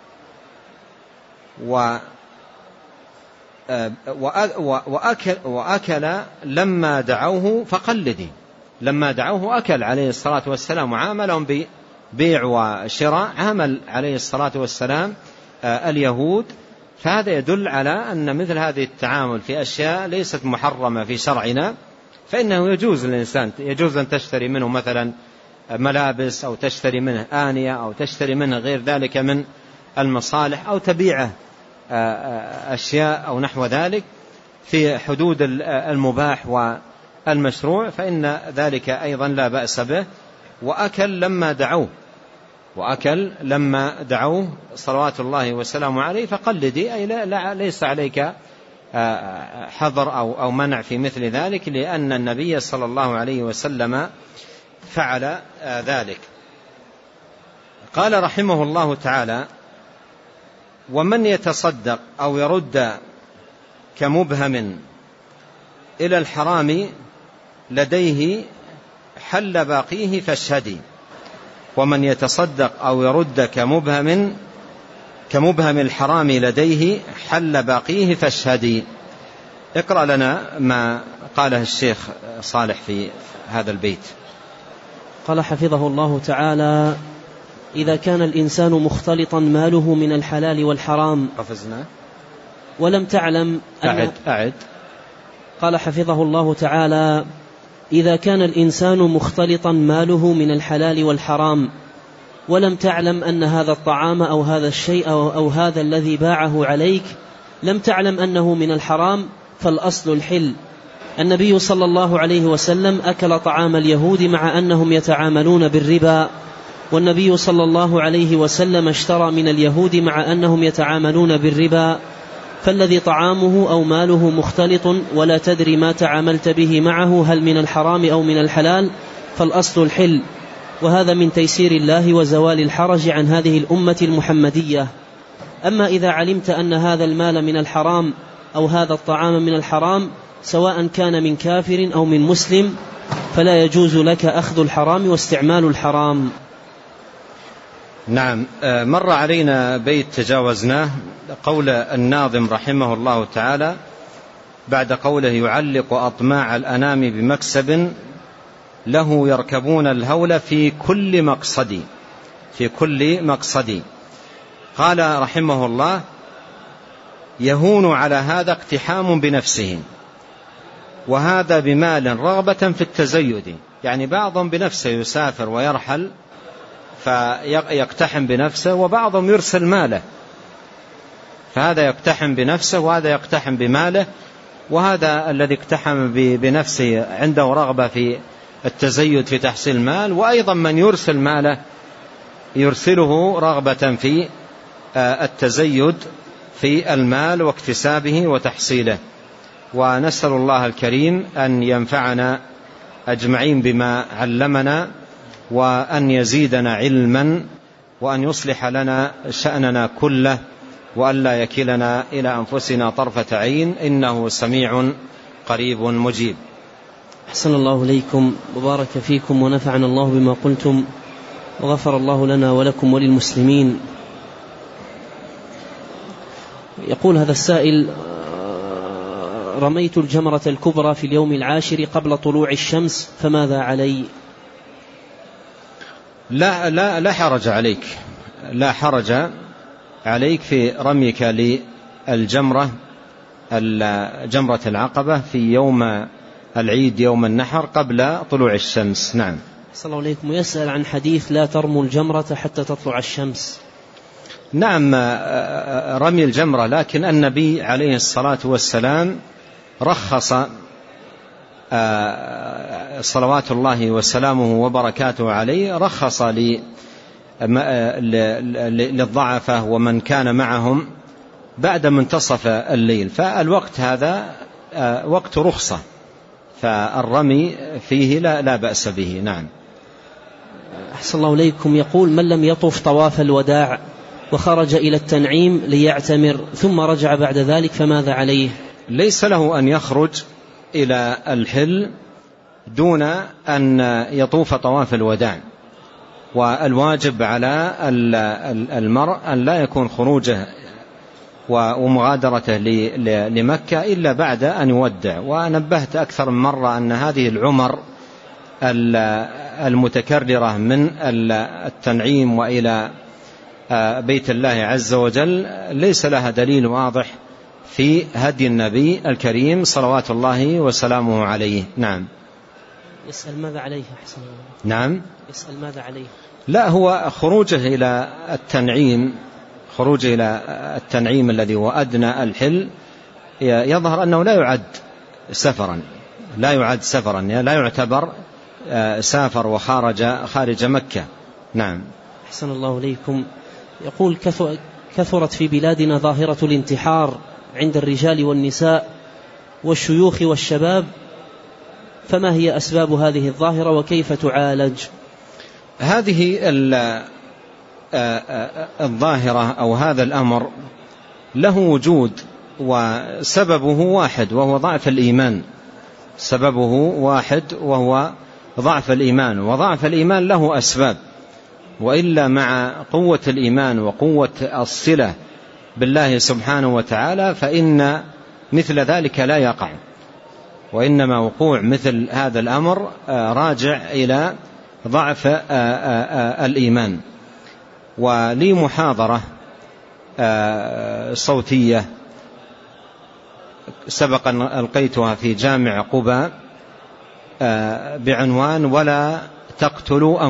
وأكل لما دعوه فقلدي. لما دعوه أكل عليه الصلاة والسلام وعاملهم ببيع وشراء، عامل عليه الصلاة والسلام اليهود. فهذا يدل على أن مثل هذه التعامل في أشياء ليست محرمة في شرعنا فإنه يجوز للإنسان، يجوز أن تشتري منه مثلا ملابس أو تشتري منه آنية أو تشتري منه غير ذلك من المصالح أو تبيعه أشياء أو نحو ذلك في حدود المباح المشروع فإن ذلك أيضا لا بأس به. وأكل لما دعوه صلوات الله وسلامه عليه فقلدي، أي ليس عليك حظر أو منع في مثل ذلك، لأن النبي صلى الله عليه وسلم فعل ذلك. قال رحمه الله تعالى: ومن يتصدق أو يرد كمبهم إلى الحرام لديه حل باقيه فاشهدي. ومن يتصدق أو يرد كمبهم الحرام لديه حل باقيه فاشهدي. اقرأ لنا ما قاله الشيخ صالح في هذا البيت. قال حفظه الله تعالى: إذا كان الإنسان مختلطا ماله من الحلال والحرام حفظنا ولم تعلم أعد. قال حفظه الله تعالى: إذا كان الإنسان مختلطا ماله من الحلال والحرام ولم تعلم أن هذا الطعام أو هذا الشيء أو هذا الذي باعه عليك لم تعلم أنه من الحرام، فالأصل الحل. النبي صلى الله عليه وسلم أكل طعام اليهود مع أنهم يتعاملون بالربا، والنبي صلى الله عليه وسلم اشترى من اليهود مع أنهم يتعاملون بالربا، فالذي طعامه أو ماله مختلط ولا تدري ما تعاملت به معه هل من الحرام أو من الحلال، فالأصل الحل. وهذا من تيسير الله وزوال الحرج عن هذه الأمة المحمدية. أما إذا علمت أن هذا المال من الحرام أو هذا الطعام من الحرام سواء كان من كافر أو من مسلم فلا يجوز لك أخذ الحرام واستعمال الحرام. نعم. مر علينا بيت تجاوزناه، قول الناظم رحمه الله تعالى بعد قوله: يعلق أطماع الأنام بمكسب له يركبون الهول في كل مقصد. قال رحمه الله: يهون على هذا اقتحام بنفسه، وهذا بمال رغبة في التزيد. يعني بعضهم بنفسه يسافر ويرحل فيقتحم بنفسه، وبعضهم يرسل ماله، فهذا يقتحم بنفسه وهذا يقتحم بماله. وهذا الذي اقتحم بنفسه عنده رغبة في التزيد في تحصيل المال، وأيضا من يرسل ماله يرسله رغبة في التزيد في المال واكتسابه وتحصيله. ونسأل الله الكريم أن ينفعنا أجمعين بما علمنا، وأن يزيدنا علما، وأن يصلح لنا شأننا كله، وأن لا يكلنا إلى أنفسنا طرفة عين، إنه سميع قريب مجيب. أحسن الله إليكم وبارك فيكم ونفعنا الله بما قلتم، وغفر الله لنا ولكم وللمسلمين. يقول هذا السائل: رميت الجمرة الكبرى في اليوم 10 قبل طلوع الشمس، فماذا علي؟ لا حرج عليك، لا حرج عليك في رميك للجمرة جمرة العقبة في يوم العيد يوم النحر قبل طلوع الشمس. نعم. صلى الله عليكم. يسأل عن حديث: لا ترموا الجمرة حتى تطلع الشمس. نعم، رمي الجمرة، لكن النبي عليه الصلاة والسلام رخص صلوات الله وسلامه وبركاته عليه، رخص للضعفة ومن كان معهم بعد منتصف الليل، فالوقت هذا وقت رخصة، فالرمي فيه لا بأس به. نعم. أحسن الله إليكم. يقول: من لم يطف طواف الوداع وخرج إلى التنعيم ليعتمر ثم رجع بعد ذلك فماذا عليه؟ ليس له أن يخرج إلى الحل دون أن يطوف طواف الوداع، والواجب على المرء أن لا يكون خروجه ومغادرته لمكة إلا بعد أن يودع. ونبهت أكثر من مرة أن هذه العمر المتكررة من التنعيم وإلى بيت الله عز وجل ليس لها دليل واضح في هدي النبي الكريم صلوات الله وسلامه عليه. نعم. يسأل ماذا عليه؟ أحسن. نعم. يسأل ماذا عليه؟ لا، هو خروجه إلى التنعيم الذي هو أدنى الحل يظهر أنه لا يعد سفرا، لا يعد سفرا، لا يعتبر سافر خارج مكة. نعم. أحسن الله إليكم. يقول كثرت في بلادنا ظاهرة الانتحار عند الرجال والنساء والشيوخ والشباب، فما هي أسباب هذه الظاهرة وكيف تعالج؟ هذه الظاهرة أو هذا الأمر له وجود وسببه واحد وهو ضعف الإيمان. سببه واحد وهو ضعف الإيمان، وضعف الإيمان له أسباب، وإلا مع قوة الإيمان وقوة الصلة بالله سبحانه وتعالى فإن مثل ذلك لا يقع، وإنما وقوع مثل هذا الأمر راجع إلى ضعف الإيمان. ولي محاضرة صوتية سبق أن ألقيتها في جامع قباء بعنوان ولا تقتلوا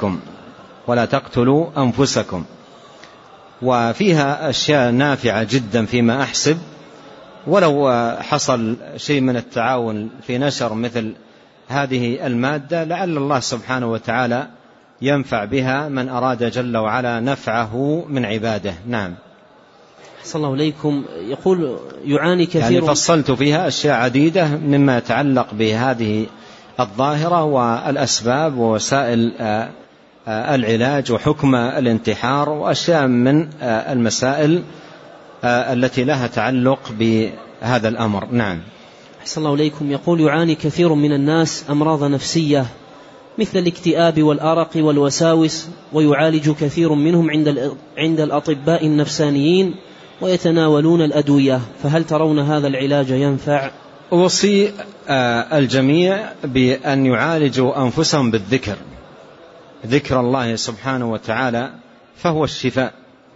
أنفسكم، وفيها أشياء نافعة جدا فيما أحسب، ولو حصل شيء من التعاون في نشر مثل هذه المادة لعل الله سبحانه وتعالى ينفع بها من أراد جل وعلا نفعه من عباده. نعم. صلى الله عليكم. يقول يعاني كثير، يعني فصلت فيها أشياء عديدة مما يتعلق بهذه الظاهرة والأسباب ووسائل العلاج وحكم الانتحار وأشياء من المسائل التي لها تعلق بهذا الأمر. نعم. أحسن الله إليكم. يقول يعاني كثير من الناس أمراض نفسية مثل الاكتئاب والأرق والوساوس، ويعالج كثير منهم عند الأطباء النفسانيين ويتناولون الأدوية، فهل ترون هذا العلاج ينفع؟ أوصي الجميع بأن يعالجوا أنفسهم بالذكر، ذكر الله سبحانه وتعالى فهو الشفاء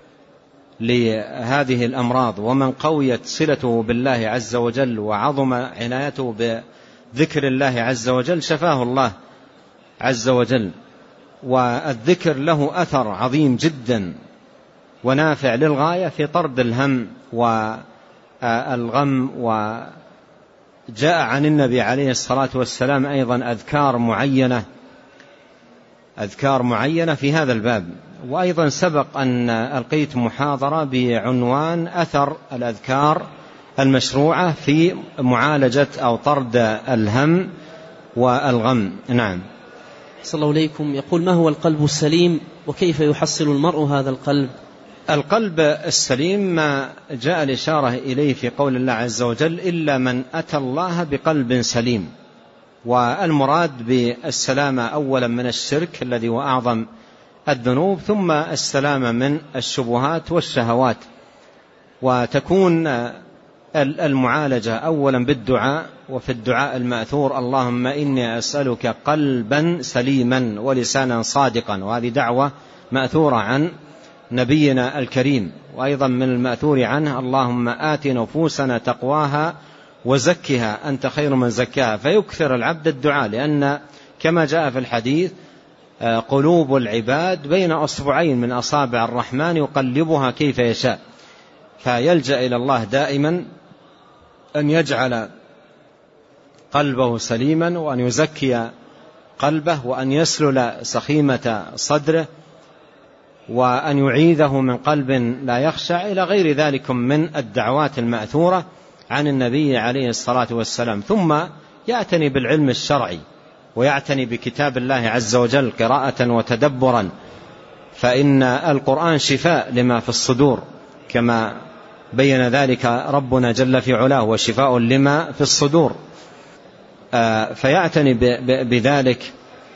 لهذه الأمراض، ومن قويت صلته بالله عز وجل وعظم عنايته بذكر الله عز وجل شفاه الله عز وجل. والذكر له أثر عظيم جدا ونافع للغاية في طرد الهم والغم. وجاء عن النبي عليه الصلاة والسلام أيضا أذكار معينة في هذا الباب. وأيضا سبق أن ألقيت محاضرة بعنوان أثر الأذكار المشروعة في معالجة أو طرد الهم والغم. نعم. صلى الله عليكم. يقول ما هو القلب السليم وكيف يحصل المرء هذا القلب؟ القلب السليم ما جاء الإشارة إليه في قول الله عز وجل إلا من أتى الله بقلب سليم. والمراد بالسلامة أولا من الشرك الذي هو أعظم الذنوب، ثم السلامة من الشبهات والشهوات. وتكون المعالجة أولا بالدعاء، وفي الدعاء المأثور اللهم إني أسألك قلبا سليما ولسانا صادقا، وهذه دعوة مأثورة عن نبينا الكريم. وأيضا من المأثور عنه اللهم آت نفوسنا تقواها وزكها أنت خير من زكاها. فيكثر العبد الدعاء، لأن كما جاء في الحديث قلوب العباد بين أصبعين من أصابع الرحمن يقلبها كيف يشاء. فيلجأ إلى الله دائما أن يجعل قلبه سليما، وأن يزكي قلبه، وأن يسلل سخيمة صدره، وأن يعيذه من قلب لا يخشع، إلى غير ذلك من الدعوات المأثورة عن النبي عليه الصلاة والسلام. ثم يعتني بالعلم الشرعي، ويعتني بكتاب الله عز وجل قراءة وتدبرا، فإن القرآن شفاء لما في الصدور كما بين ذلك ربنا جل في علاه، وشفاء لما في الصدور. فيعتني بذلك،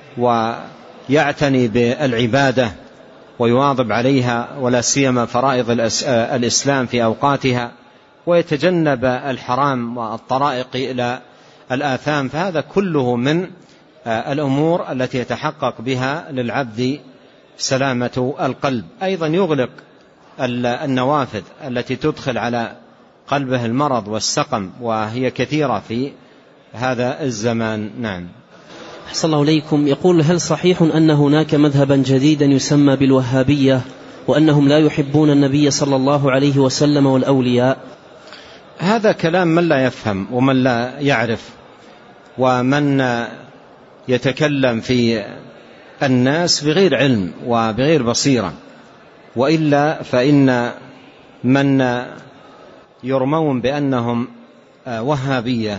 ويعتني بالعبادة ويواظب عليها، ولا سيما فرائض الإسلام في أوقاتها، ويتجنب الحرام والطرائق إلى الآثام. فهذا كله من الأمور التي يتحقق بها للعبد سلامة القلب. أيضا يغلق النوافذ التي تدخل على قلبه المرض والسقم، وهي كثيرة في هذا الزمان. نعم. أحسن الله إليكم. يقول هل صحيح أن هناك مذهبا جديدا يسمى بالوهابية، وأنهم لا يحبون النبي صلى الله عليه وسلم والأولياء؟ هذا كلام من لا يفهم ومن لا يعرف. ومن يتكلم في الناس بغير علم وبغير بصيرة، وإلا فإن من يرمون بأنهم وهابية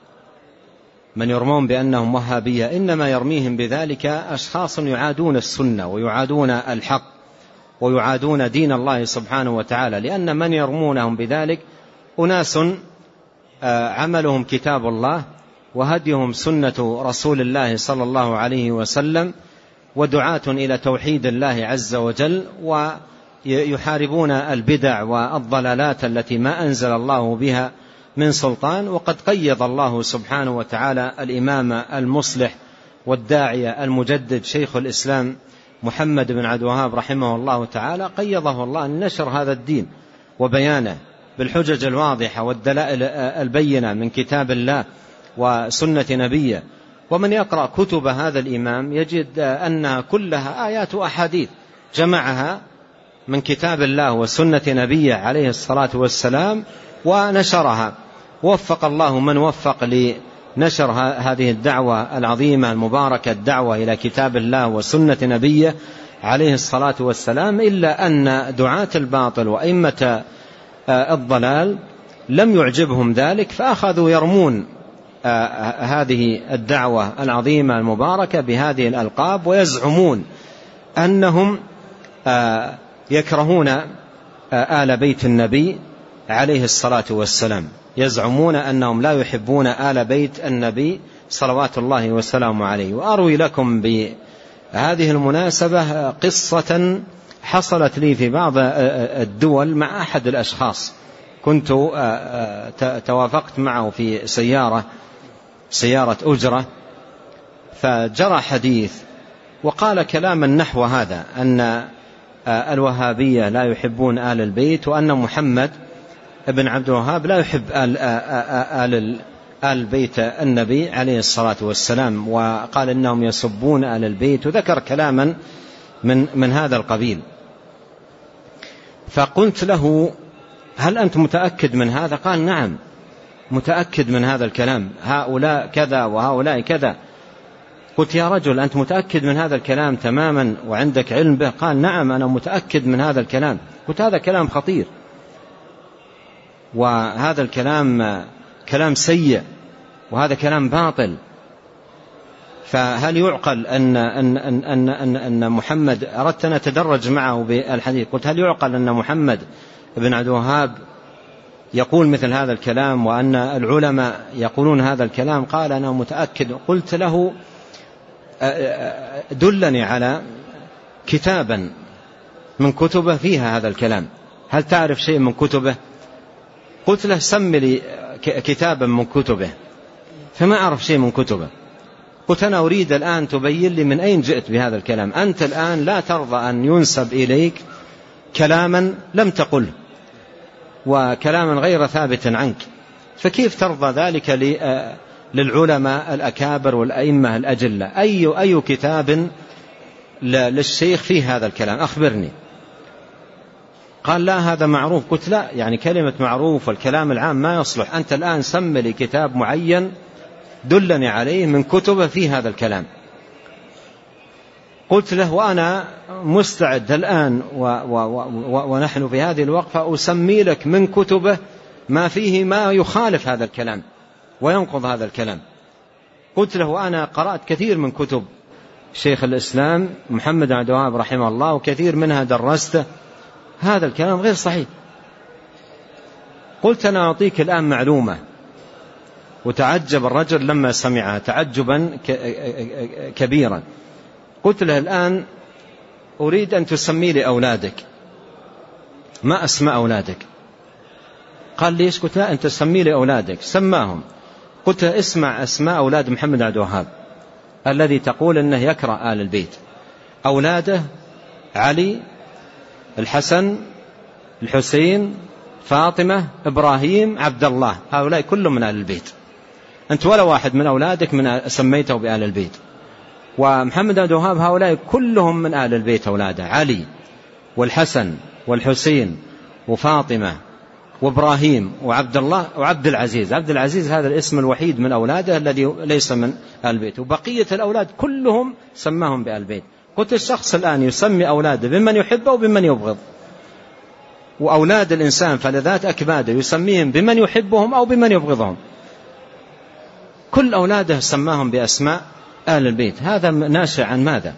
إنما يرميهم بذلك أشخاص يعادون السنة ويعادون الحق ويعادون دين الله سبحانه وتعالى، لأن من يرمونهم بذلك أناس عملهم كتاب الله وهديهم سنة رسول الله صلى الله عليه وسلم، ودعاة إلى توحيد الله عز وجل، ويحاربون البدع والضلالات التي ما أنزل الله بها من سلطان. وقد قيض الله سبحانه وتعالى الإمام المصلح والداعية المجدد شيخ الإسلام محمد بن عبد الوهاب رحمه الله تعالى، قيضه الله أن نشر هذا الدين وبيانه بالحجج الواضحة والدلائل البينة من كتاب الله وسنة نبيه. ومن يقرأ كتب هذا الإمام يجد أنها كلها آيات وأحاديث جمعها من كتاب الله وسنة نبيه عليه الصلاة والسلام ونشرها. وفق الله من وفق لنشر هذه الدعوة العظيمة المباركة، الدعوة إلى كتاب الله وسنة نبيه عليه الصلاة والسلام، إلا أن دعاة الباطل وأئمة الضلال لم يعجبهم ذلك، فأخذوا يرمون هذه الدعوة العظيمة المباركة بهذه الألقاب، ويزعمون أنهم يكرهون آل بيت النبي عليه الصلاة والسلام، يزعمون أنهم لا يحبون آل بيت النبي صلوات الله وسلامه عليه. وأروي لكم بهذه المناسبة قصة حصلت لي في بعض الدول مع أحد الأشخاص، كنت توافقت معه في سيارة أجرة، فجرى حديث وقال كلاما نحو هذا، أن الوهابية لا يحبون آل البيت، وأن محمد ابن عبد الوهاب لا يحب آل بيت النبي عليه الصلاة والسلام، وقال إنهم يسبون آل البيت، وذكر كلاما من هذا القبيل. فقلت له: هل أنت متأكد من هذا؟ قال: نعم متأكد من هذا الكلام، هؤلاء كذا وهؤلاء كذا. قلت: يا رجل أنت متأكد من هذا الكلام تماما وعندك علم به؟ قال: نعم أنا متأكد من هذا الكلام. قلت: هذا كلام خطير، وهذا الكلام كلام سيء، وهذا كلام باطل. فهل يعقل أن محمد، أردت أن أتدرج معه بالحديث، قلت: هل يعقل أن محمد بن عبد الوهاب يقول مثل هذا الكلام وأن العلماء يقولون هذا الكلام؟ قال: أنا متأكد. قلت له: دلني على كتابا من كتبه فيها هذا الكلام، هل تعرف شيء من كتبه؟ قلت له: سم لي كتابا من كتبه، فما أعرف شيء من كتبه. قلت: أنا أريد الآن تبين لي من أين جئت بهذا الكلام، أنت الآن لا ترضى أن ينسب إليك كلاما لم تقله وكلاما غير ثابت عنك، فكيف ترضى ذلك للعلماء الأكابر والأئمة الأجلة؟ أي كتاب للشيخ فيه هذا الكلام؟ أخبرني. قال: لا هذا معروف. قلت: لا، يعني كلمة معروف والكلام العام ما يصلح، أنت الآن سم لي كتاب معين دلني عليه من كتبه في هذا الكلام. قلت له: وأنا مستعد الآن ونحن في هذه الوقفة أسمي لك من كتبه ما فيه ما يخالف هذا الكلام وينقض هذا الكلام. قلت له: وأنا قرأت كثير من كتب شيخ الإسلام محمد بن عبد الوهاب رحمه الله، وكثير منها درسته، هذا الكلام غير صحيح. قلت: أنا أعطيك الآن معلومة. وتعجب الرجل لما سمعها تعجبا كبيرا. قلت له: الآن أريد أن تسمي لي أولادك، ما أسماء أولادك؟ قال: ليش؟ قلت: لا، أنت تسمي لي أولادك. سماهم. قلت له: اسمع أسماء أولاد محمد بن عبد الوهاب الذي تقول أنه يكره آل البيت. أولاده: علي، الحسن، الحسين، فاطمة، إبراهيم، عبد الله، هؤلاء كلهم من آل البيت. أنت ولا واحد من أولادك من سميته بآل البيت. ومحمد بن عبد الوهاب هؤلاء كلهم من آل البيت، أولاده علي والحسن والحسين وفاطمة، وإبراهيم وعبد الله وعبد العزيز. عبد العزيز هذا الاسم الوحيد من أولاده الذي ليس من آل البيت، وبقية الأولاد كلهم سماهم بآل البيت. قلت الشخص الآن يسمي أولاده بمن يحبه وبمن يبغض، وأولاد الإنسان فلذات أكباده يسميهم بمن يحبهم أو بمن يبغضهم، كل أولاده سماهم بأسماء آل البيت. هذا ناشئ عن ماذا؟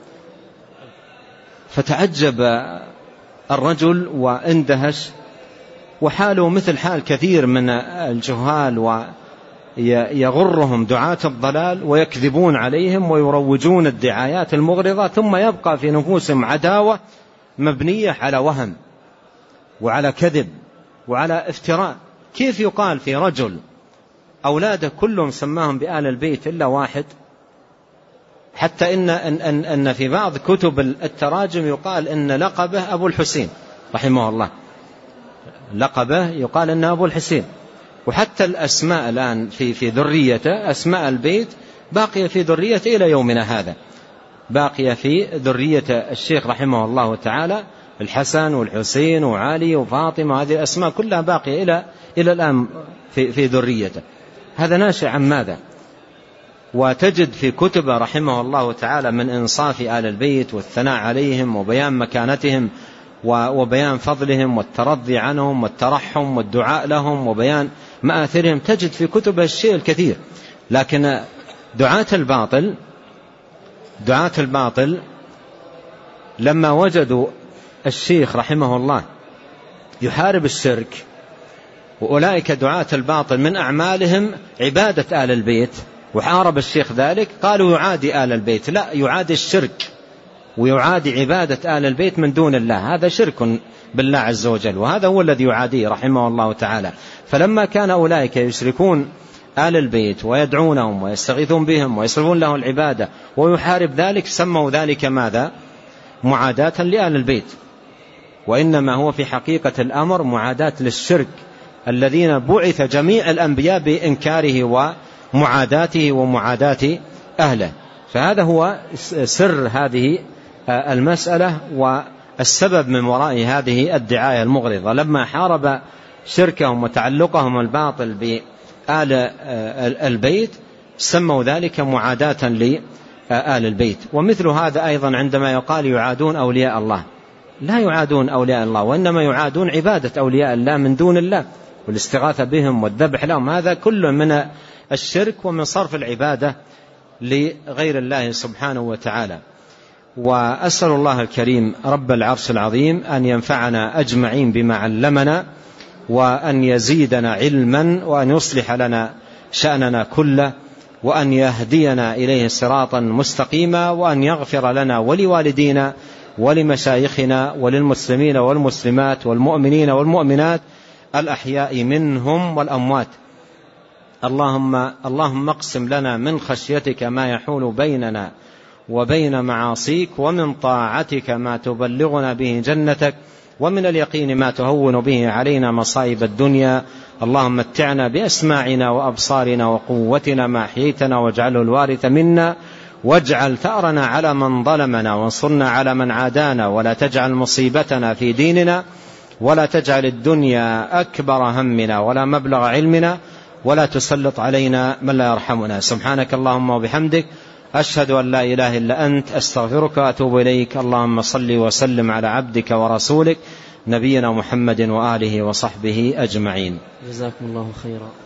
فتعجب الرجل واندهش، وحاله مثل حال كثير من الجهال، ويغرهم دعاة الضلال ويكذبون عليهم ويروجون الدعايات المغرضة، ثم يبقى في نفوسهم عداوة مبنية على وهم وعلى كذب وعلى افتراء. كيف يقال في رجل أولاده كلهم سماهم بآل البيت إلا واحد؟ حتى إن في بعض كتب التراجم يقال إن لقبه أبو الحسين رحمه الله، لقبه يقال إنه أبو الحسين. وحتى الأسماء الآن في ذريته، أسماء البيت باقية في ذريته إلى يومنا هذا، باقية في ذرية الشيخ رحمه الله تعالى، الحسن والحسين وعلي وفاطمة، هذه الأسماء كلها باقية إلى الآن في ذريته. هذا ناشئ عن ماذا؟ وتجد في كتب رحمه الله تعالى من إنصاف آل البيت والثناء عليهم وبيان مكانتهم وبيان فضلهم والترضي عنهم والترحم والدعاء لهم وبيان مآثرهم، تجد في كتبه الشيء الكثير. لكن دعاة الباطل لما وجدوا الشيخ رحمه الله يحارب الشرك، وأولئك دعاة الباطل من أعمالهم عبادة آل البيت، وحارب الشيخ ذلك، قالوا يعادي آل البيت. لا، يعادي الشرك ويعادي عبادة آل البيت من دون الله، هذا شرك بالله عز وجل، وهذا هو الذي يعاديه رحمه الله تعالى. فلما كان أولئك يشركون آل البيت ويدعونهم ويستغيثون بهم ويصرفون له العبادة ويحارب ذلك، سموا ذلك ماذا؟ معاداة لآل البيت، وإنما هو في حقيقة الأمر معاداة للشرك الذين بعث جميع الأنبياء بإنكاره ومعاداته ومعاداة أهله. فهذا هو سر هذه المسألة والسبب من وراء هذه الدعاية المغرضة. لما حارب شركهم وتعلقهم الباطل بآل البيت سموا ذلك معاداة لآل البيت. ومثل هذا أيضا عندما يقال يعادون أولياء الله، لا يعادون أولياء الله، وإنما يعادون عبادة أولياء الله من دون الله والاستغاثة بهم والذبح لهم، هذا كله من الشرك ومن صرف العبادة لغير الله سبحانه وتعالى. وأسأل الله الكريم رب العرش العظيم أن ينفعنا أجمعين بما علمنا، وأن يزيدنا علما، وأن يصلح لنا شأننا كله، وأن يهدينا إليه صراطا مستقيما، وأن يغفر لنا ولوالدينا ولمشايخنا وللمسلمين والمسلمات والمؤمنين الأحياء منهم والأموات. اللهم اقسم لنا من خشيتك ما يحول بيننا وبين معاصيك، ومن طاعتك ما تبلغنا به جنتك، ومن اليقين ما تهون به علينا مصائب الدنيا. اللهم متعنا بأسماعنا وأبصارنا وقوتنا ما أحييتنا، واجعله الوارث منا، واجعل ثأرنا على من ظلمنا، وانصرنا على من عادانا، ولا تجعل مصيبتنا في ديننا، ولا تجعل الدنيا أكبر همنا ولا مبلغ علمنا، ولا تسلط علينا من لا يرحمنا. سبحانك اللهم وبحمدك، أشهد أن لا إله إلا أنت، أستغفرك وأتوب إليك. اللهم صل وسلم على عبدك ورسولك نبينا محمد وآله وصحبه أجمعين. جزاكم الله خيرا.